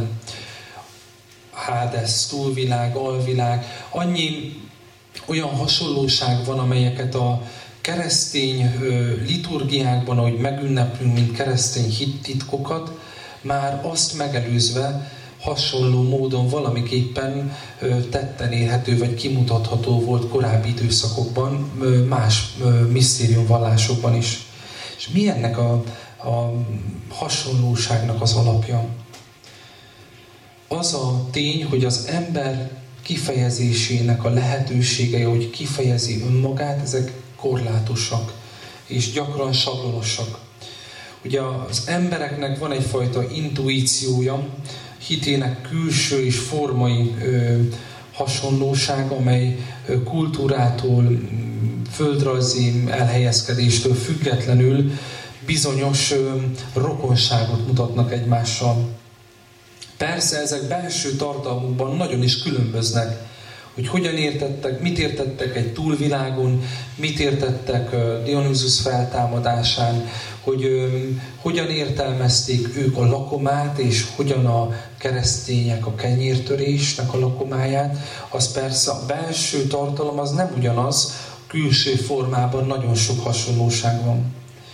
Hades, túlvilág, alvilág. Annyi olyan hasonlóság van, amelyeket a keresztény liturgiákban, ahogy megünneplünk, mint keresztény hittitkokat, már azt megelőzve hasonló módon valamiképpen tetten érhető vagy kimutatható volt korábbi időszakokban, más misztériumvallásokban is. És mi ennek a hasonlóságnak az alapja? Az a tény, hogy az ember kifejezésének a lehetőségei, hogy kifejezi önmagát, ezek korlátosak és gyakran sablonosak. Ugye az embereknek van egyfajta intuíciója, hitének külső és formai hasonlóság, amely kultúrától, földrajzi elhelyezkedéstől függetlenül bizonyos rokonságot mutatnak egymással. Persze ezek belső tartalmukban nagyon is különböznek, hogy hogyan értettek, mit értettek egy túlvilágon, mit értettek Dionysus feltámadásán, hogy hogyan értelmezték ők a lakomát, és hogyan a keresztények a kenyértörésnek a lakomáját, az persze a belső tartalom az nem ugyanaz, a külső formában nagyon sok hasonlóság van.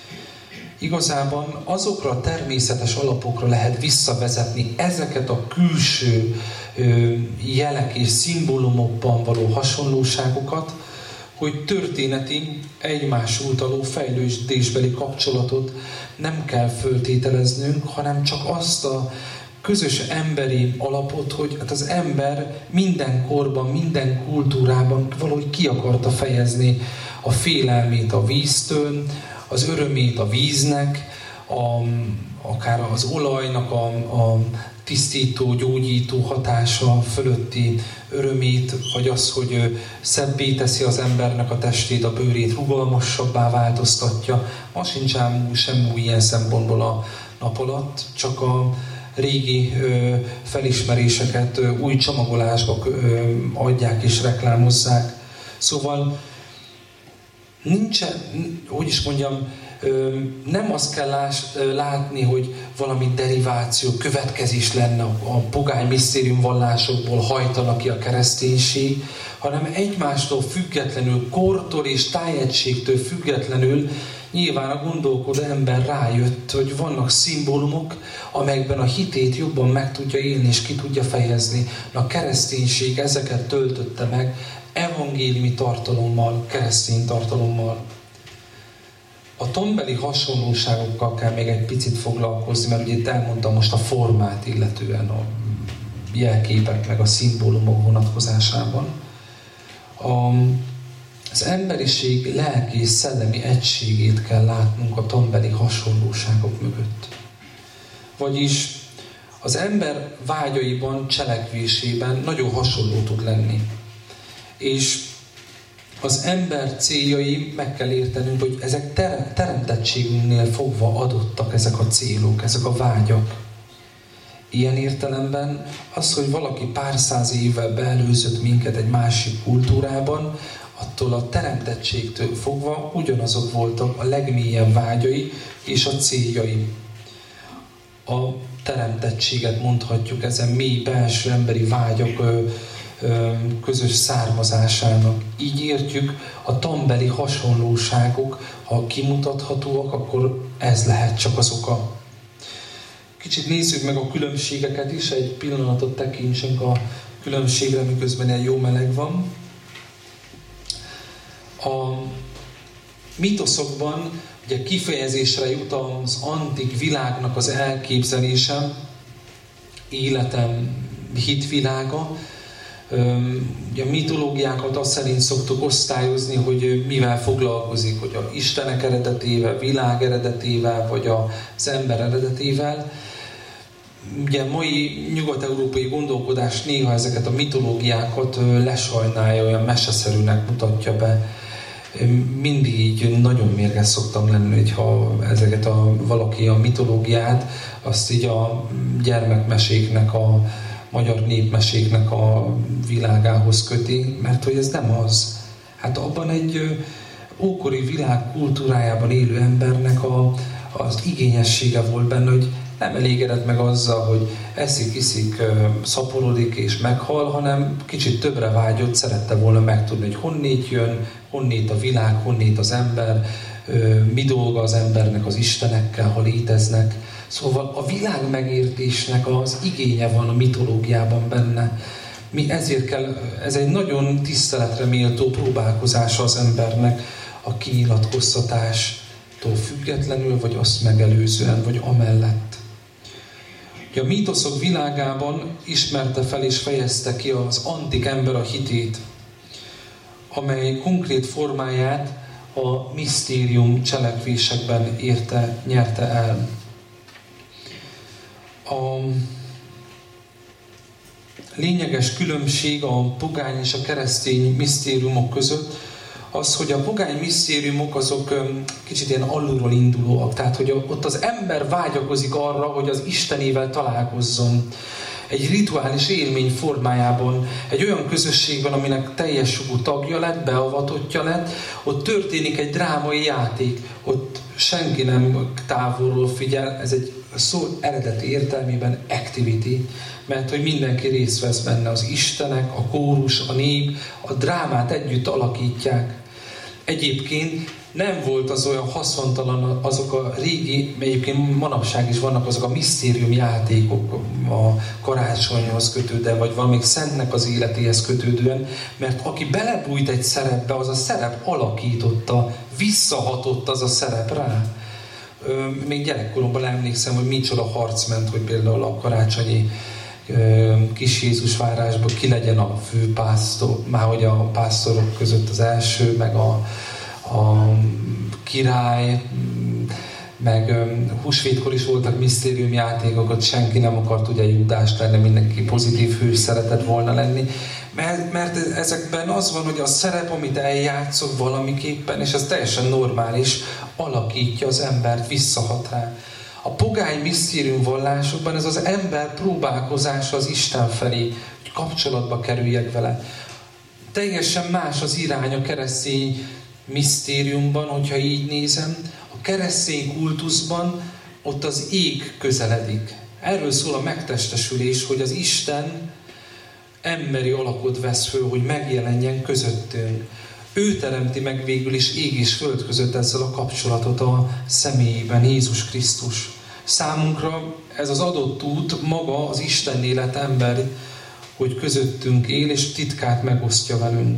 Igazában azokra a természetes alapokra lehet visszavezetni ezeket a külső jelek és szimbólumokban való hasonlóságokat, hogy történeti, egymás utaló fejlődésbeli kapcsolatot nem kell föltételeznünk, hanem csak azt a közös emberi alapot, hogy hát az ember minden korban, minden kultúrában valahogy ki akarta fejezni a félelmét a víztől, az örömét a víznek, akár az olajnak a tisztító, gyógyító hatása fölötti örömét, vagy az, hogy szebbé teszi az embernek a testét, a bőrét, rugalmasabbá változtatja. Ma sincs ám semmi új ilyen szempontból a nap alatt, csak a régi felismeréseket új csomagolásba adják és reklámozzák. Szóval nincsen, hogy is mondjam, nem azt kell látni, hogy valami deriváció, következés lenne a pogány misztériumvallásokból hajtanak ki a kereszténység, hanem egymástól függetlenül, kortól és tájegységtől függetlenül nyilván a gondolkodó ember rájött, hogy vannak szimbólumok, amelyekben a hitét jobban meg tudja élni és ki tudja fejezni. A kereszténység ezeket töltötte meg evangéliumi tartalommal, keresztény tartalommal. A tombeli hasonlóságokkal kell még egy picit foglalkozni, mert ugye itt elmondtam most a formát illetően, a jelképek meg a szimbólumok vonatkozásában. Az emberiség lelki és szellemi egységét kell látnunk a tombeli hasonlóságok mögött. Vagyis az ember vágyaiban, cselekvésében nagyon hasonló tud lenni. És az ember céljai, meg kell értenünk, hogy ezek teremtettségünknél fogva adottak ezek a célok, ezek a vágyak. Ilyen értelemben az, hogy valaki pár száz évvel beelőzött minket egy másik kultúrában, attól a teremtettségtől fogva ugyanazok voltak a legmélyebb vágyai és a céljai. A teremtettséget mondhatjuk ezen mély belső emberi vágyak közös származásának. Így értjük, a tanbeli hasonlóságok, ha kimutathatóak, akkor ez lehet csak az oka. Kicsit nézzük meg a különbségeket is, egy pillanatot tekintsünk a különbségre, miközben ilyen jó meleg van. A mítoszokban ugye kifejezésre jut az antik világnak az elképzelése, életem, hitvilága. Ugye a mitológiákat azt szerint szoktuk osztályozni, hogy mivel foglalkozik, hogy a istenek eredetével, világ eredetével, vagy az ember eredetével. Ugye mai nyugat-európai gondolkodás néha ezeket a mitológiákat lesajnálja, olyan meseszerűnek mutatja be. Mindig így nagyon mérges szoktam lenni, hogyha ezeket valaki a mitológiát, azt így a gyermekmeséknek, a magyar népmeséknek a világához köti, mert hogy ez nem az. Hát abban egy ókori világ kultúrájában élő embernek az igényessége volt benne, hogy nem elégedett meg azzal, hogy eszik, iszik, szaporodik és meghal, hanem kicsit többre vágyott, szerette volna megtudni, hogy honnét jön, honnét a világ, honnét az ember, mi dolga az embernek az istenekkel, ha léteznek. Szóval a világ megértésnek az igénye van a mitológiában benne. Ezért kell, ez egy nagyon tiszteletre méltó próbálkozása az embernek a kinyilatkoztatástól függetlenül, vagy azt megelőzően, vagy amellett. A mítoszok világában ismerte fel és fejezte ki az antik ember a hitét, amely konkrét formáját a misztérium cselekvésekben nyerte el. A lényeges különbség a pogány és a keresztény misztériumok között az, hogy a pogány misztériumok azok kicsit ilyen alulról indulóak. Tehát, hogy ott az ember vágyakozik arra, hogy az Istenével találkozzon. Egy rituális élmény formájában, egy olyan közösségben, aminek teljes jogú tagja lett, beavatottja lett, ott történik egy drámai játék. Ott senki nem távolról figyel, ez egy szó eredeti értelmében activity, mert hogy mindenki részt vesz benne, az istenek, a kórus, a nép, a drámát együtt alakítják. Egyébként nem volt az olyan haszontalan azok a régi, egyébként manapság is vannak azok a misztérium játékok a karácsonyhoz kötődően, vagy valamelyik szentnek az életéhez kötődően, mert aki belebújt egy szerepbe, az a szerep alakította, visszahatott az a szerep rá. Még gyerekkoromban emlékszem, hogy micsoda harc ment, hogy például a karácsonyi Kis Jézusvárásban ki legyen a főpásztor, már hogy a pásztorok között az első, meg a király, meg húsvétkor is voltak misztériumjátékokat, senki nem akart ugye Judást lenni, mindenki pozitív hős szeretett volna lenni, mert ezekben az van, hogy a szerep, amit eljátszok valamiképpen, és ez teljesen normális, alakítja az embert, visszahat rá. A pogány misztérium vallásokban ez az ember próbálkozása az Isten felé, hogy kapcsolatba kerüljek vele. Teljesen más az irány a keresztény misztériumban, hogyha így nézem. A keresztény kultuszban ott az ég közeledik. Erről szól a megtestesülés, hogy az Isten emberi alakot vesz föl, hogy megjelenjen közöttünk. Ő teremti meg végül is ég és föld között ezzel a kapcsolatot a személyében, Jézus Krisztus. Számunkra ez az adott út maga az Isten élet ember, hogy közöttünk él és titkát megosztja velünk.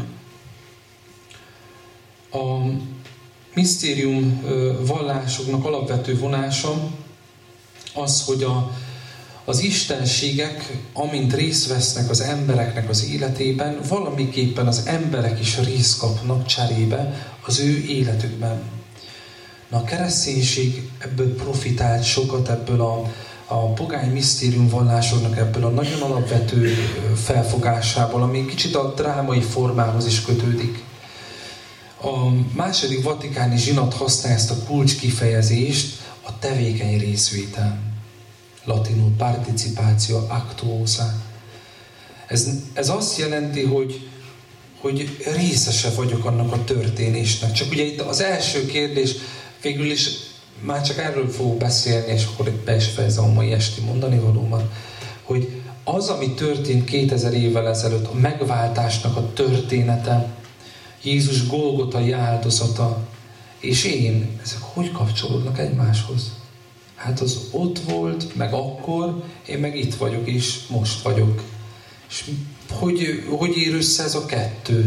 A misztérium vallásoknak alapvető vonása az, hogy az istenségek, amint részt vesznek az embereknek az életében, valamiképpen az emberek is részt kapnak cserébe az ő életükben. Na, a kereszténység ebből profitált sokat, ebből a pogány misztérium vallásoknak ebből a nagyon alapvető felfogásából, ami kicsit a drámai formához is kötődik. A második vatikáni zsinat használja ezt a kulcs kifejezést, a tevékeny részvétel. Latinul participatio actuosa. Ez azt jelenti, hogy részese vagyok annak a történésnek. Csak ugye itt az első kérdés, végül is már csak erről fogok beszélni, és akkor itt be is fejezem a mai esti mondani valómat, hogy az, ami történt 2000 évvel ezelőtt, a megváltásnak a története, Jézus golgotai áldozata, és én, ezek hogy kapcsolódnak egymáshoz? Hát az ott volt, meg akkor, én meg itt vagyok, és most vagyok. És hogy ér össze ez a kettő?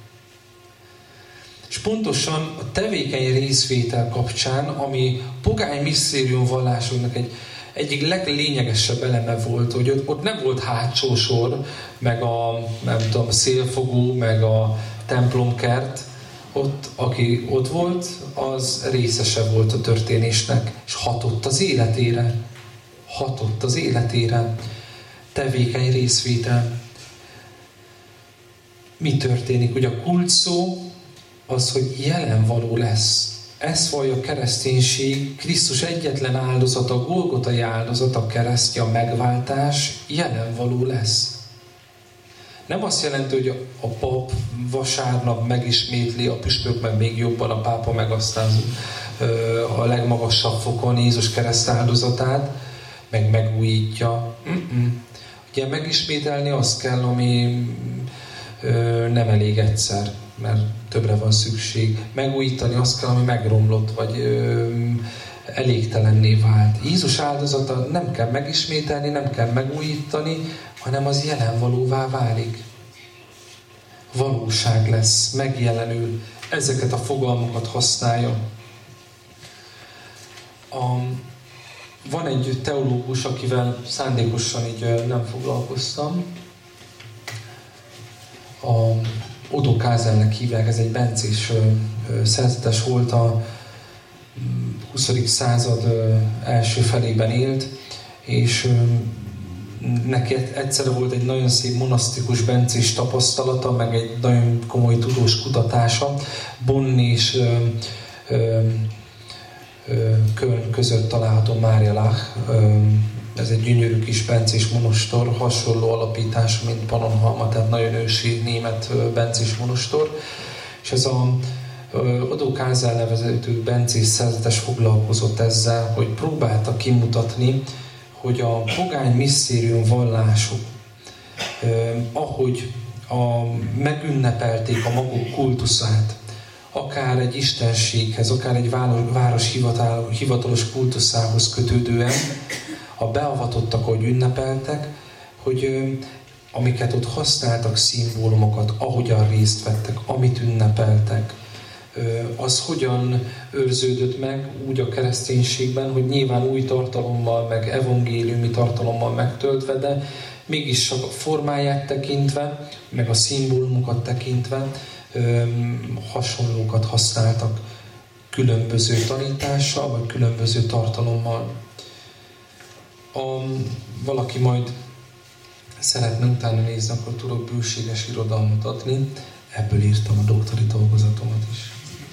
És pontosan a tevékeny részvétel kapcsán, ami pogány misztérium vallásunknak egyik leglényegesebb eleme volt, hogy ott nem volt hátsó sor, meg a szélfogó, meg a templomkert. Ott, aki ott volt, az részese volt a történésnek, és hatott az életére. Hatott az életére. Tevékeny részvétel. Mi történik? Ugye a kulcs szó az, hogy jelen való lesz. Ez vallja a kereszténység, Krisztus egyetlen áldozata, a golgotai áldozata, a keresztje, a megváltás jelen való lesz. Nem azt jelenti, hogy a pap vasárnap megismétli, a püspök meg még jobban, a pápa meg aztán a legmagasabb fokon Jézus kereszt áldozatát, meg megújítja. Ugye megismételni azt kell, ami nem elég egyszer, mert többre van szükség. Megújítani azt kell, ami megromlott, vagy elégtelenné vált. Jézus áldozata nem kell megismételni, nem kell megújítani, hanem az jelenvalóvá válik. Valóság lesz, megjelenül. Ezeket a fogalmakat használja. Van egy teológus, akivel szándékosan így nem foglalkoztam. Odo Kázelnek hívják, ez egy bencés szerzetes volt, a 20. század első felében élt, és neki egyszerre volt egy nagyon szép monasztikus bencés tapasztalata, meg egy nagyon komoly tudós kutatása. Bonn és Köln között található Márialach. Ez egy gyönyörű kis bencés monostor, hasonló alapítás, mint Pannonhalma, tehát nagyon ősi német bencés monostor. És ez a Odo Kázel nevezetű bencés szerzetes foglalkozott ezzel, hogy próbálta kimutatni, hogy a pogány misztérium vallások, ahogy megünnepelték a maguk kultuszát, akár egy istenséghez, akár egy város hivatalos kultuszához kötődően, a beavatottak, ahogy ünnepeltek, hogy amiket ott használtak, szimbólumokat, ahogyan részt vettek, amit ünnepeltek, az hogyan őrződött meg úgy a kereszténységben, hogy nyilván új tartalommal, meg evangéliumi tartalommal megtöltve, de mégis a formáját tekintve, meg a szimbólumokat tekintve hasonlókat használtak különböző tanítással, vagy különböző tartalommal. Valaki majd szeretne utána nézni, akkor tudok bőséges irodalmat adni. Ebből írtam a doktori dolgozatomat is.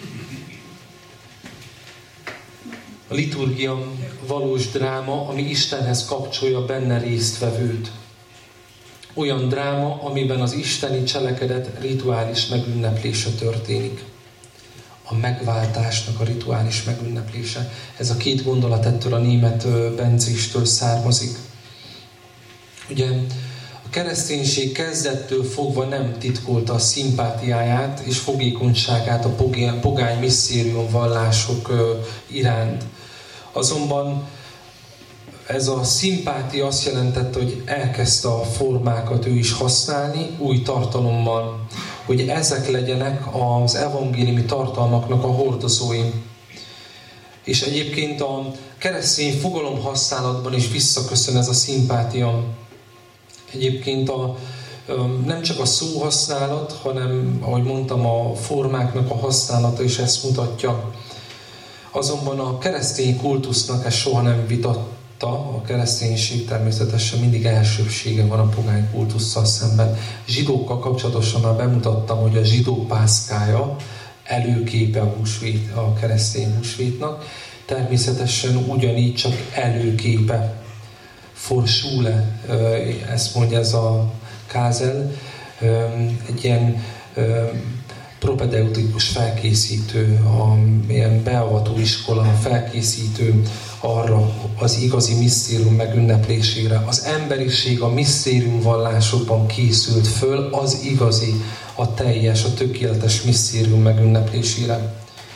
A liturgia valós dráma, ami Istenhez kapcsolja benne résztvevőt. Olyan dráma, amiben az isteni cselekedet rituális megünneplése történik. A megváltásnak a rituális megünneplése. Ez a két gondolat ettől a német bencéstől származik. Ugye a kereszténység kezdettől fogva nem titkolta a szimpátiáját és fogékonyságát a pogány misztérium vallások iránt. Azonban ez a szimpátia azt jelentette, hogy elkezdte a formákat ő is használni új tartalommal, hogy ezek legyenek az evangéliumi tartalmaknak a hordozói. És egyébként a keresztény fogalom használatban is visszaköszön ez a szimpátia. Egyébként nem csak a szóhasználat, hanem, ahogy mondtam, a formáknak a használata is ezt mutatja. Azonban a keresztény kultusznak ezt soha nem vitatta. A kereszténység természetesen mindig elsőbsége van a pogány kultusszal szemben. Zsidókkal kapcsolatosan már bemutattam, hogy a zsidó pászkája előképe a keresztény húsvétnak. Természetesen ugyanígy csak előképe, Vorschule, ezt mondja ez a Kázel, egy ilyen propedeutikus felkészítő, ilyen beavató iskola felkészítő arra az igazi misztérium megünneplésére. Az emberiség a misztérium vallásokban készült föl az igazi, a teljes, a tökéletes misztérium megünneplésére.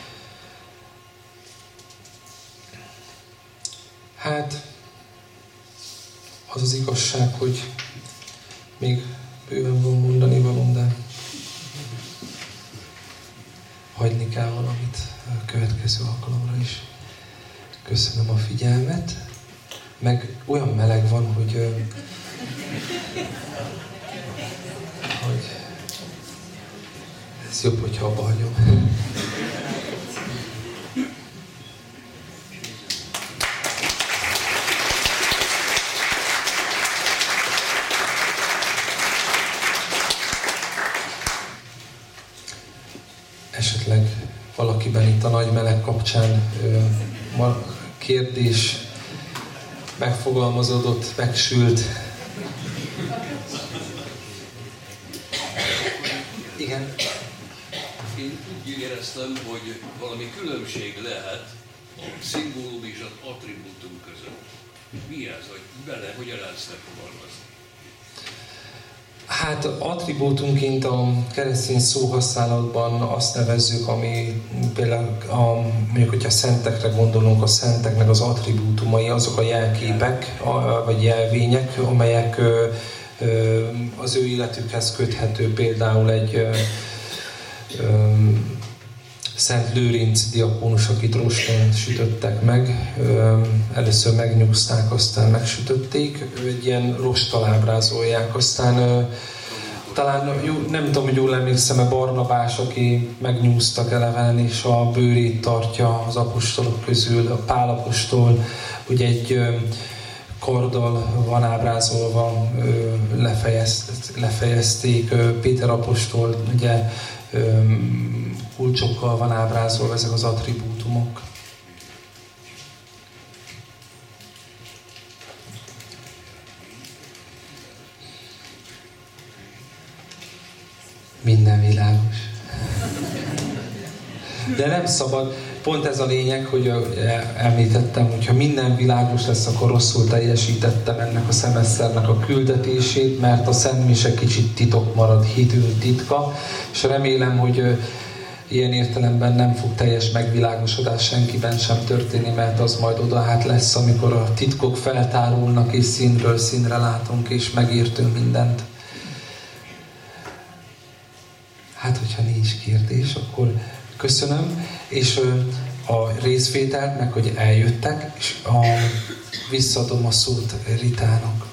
Hát, az az igazság, hogy még bőven van mondani valóm, de hagyni kell valamit a következő alkalomra is. Köszönöm a figyelmet, meg olyan meleg van, hogy ez jobb, hogyha abba hagyom. Esetleg valakiben itt a nagy meleg kapcsán kérdés megfogalmazódott, megsült. Igen? Én úgy éreztem, hogy valami különbség lehet a szimbólum és az attribútum között. Mi ez, vagy bele, hogyan ezt fogalmazni? Hát attribútumként a keresztény szóhasználatban azt nevezzük, ami például, mondjuk, hogyha szentekre gondolunk, a szenteknek az attribútumai, azok a jelképek, vagy jelvények, amelyek az ő életükhez köthető, például egy Szent Lőrinc diakónus, akit roston sütöttek meg, először megnyúzták, aztán megsütötték, egy ilyen rostal ábrázolják, aztán talán, nem tudom, hogy jól emlékszem, Barnabás, aki megnyúztak eleven, és a bőrét tartja az apostolok közül, a Pál apostol, ugye egy karddal van ábrázolva, lefejezték, Péter apostol, ugye kulcsokkal van ábrázolva ezek az attribútumok. Minden világos. De nem szabad, pont ez a lényeg, hogy említettem, hogyha minden világos lesz, akkor rosszul teljesítettem ennek a szemeszternek a küldetését, mert a szentmise kicsit titok marad, hitünk titka, és remélem, hogy ilyen értelemben nem fog teljes megvilágosodás senkiben sem történni, mert az majd oda lesz, amikor a titkok feltárulnak, és színről színre látunk, és megértünk mindent. Hát, hogyha nincs kérdés, akkor köszönöm, és a részvételt, meg hogy eljöttek, és visszadom a szót Ritának.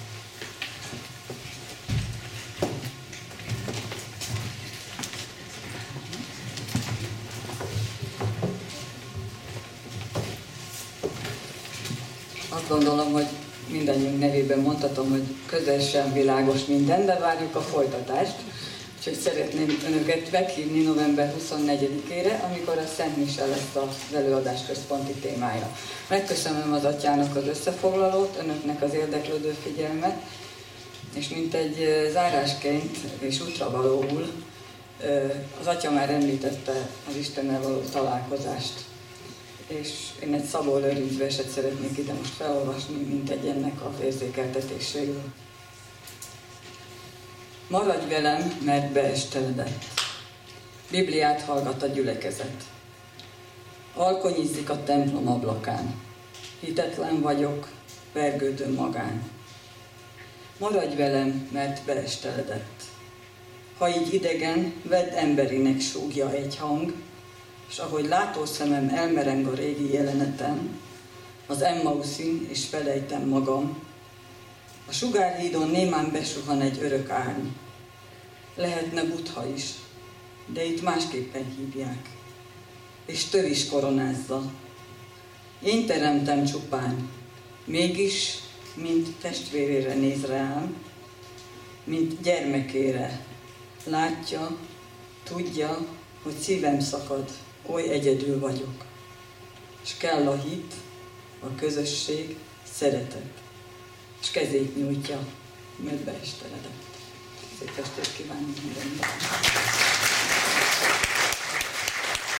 Azt gondolom, hogy mindannyiunk nevében mondhatom, hogy közel sem világos minden, de várjuk a folytatást. Úgyhogy szeretném önöket meghívni november 24-ére, amikor a Szent Mise lesz az előadás központi témája. Megköszönöm az atyának az összefoglalót, önöknek az érdeklődő figyelmet, és mint egy zárásként és útravalóul az atya már említette az Istennel való találkozást. És én egy Szabó Lőrinc verset szeretnék ide most felolvasni, mint egy ennek az érzékeltetéséről. Maradj velem, mert beesteledett. Bibliát hallgat a gyülekezet. Alkonyizzik a templom ablakán. Hitetlen vagyok, vergődő magán. Maradj velem, mert beesteledett. Ha így idegen, vedd emberinek súgja egy hang, és ahogy látószemem elmereng a régi jelenetem, az Emmauszin és felejtem magam, a sugárhídon némán besuhan egy örök árny. Lehetne Buddha is, de itt másképpen hívják. És tövis koronázza. Én teremtem csupán, mégis, mint testvérére néz rám, mint gyermekére. Látja, tudja, hogy szívem szakad, oly egyedül vagyok. És kell a hit, a közösség, szeretet. És kezét nyújtja, mert beesteledett. Szép estét kívánok mindenkinek!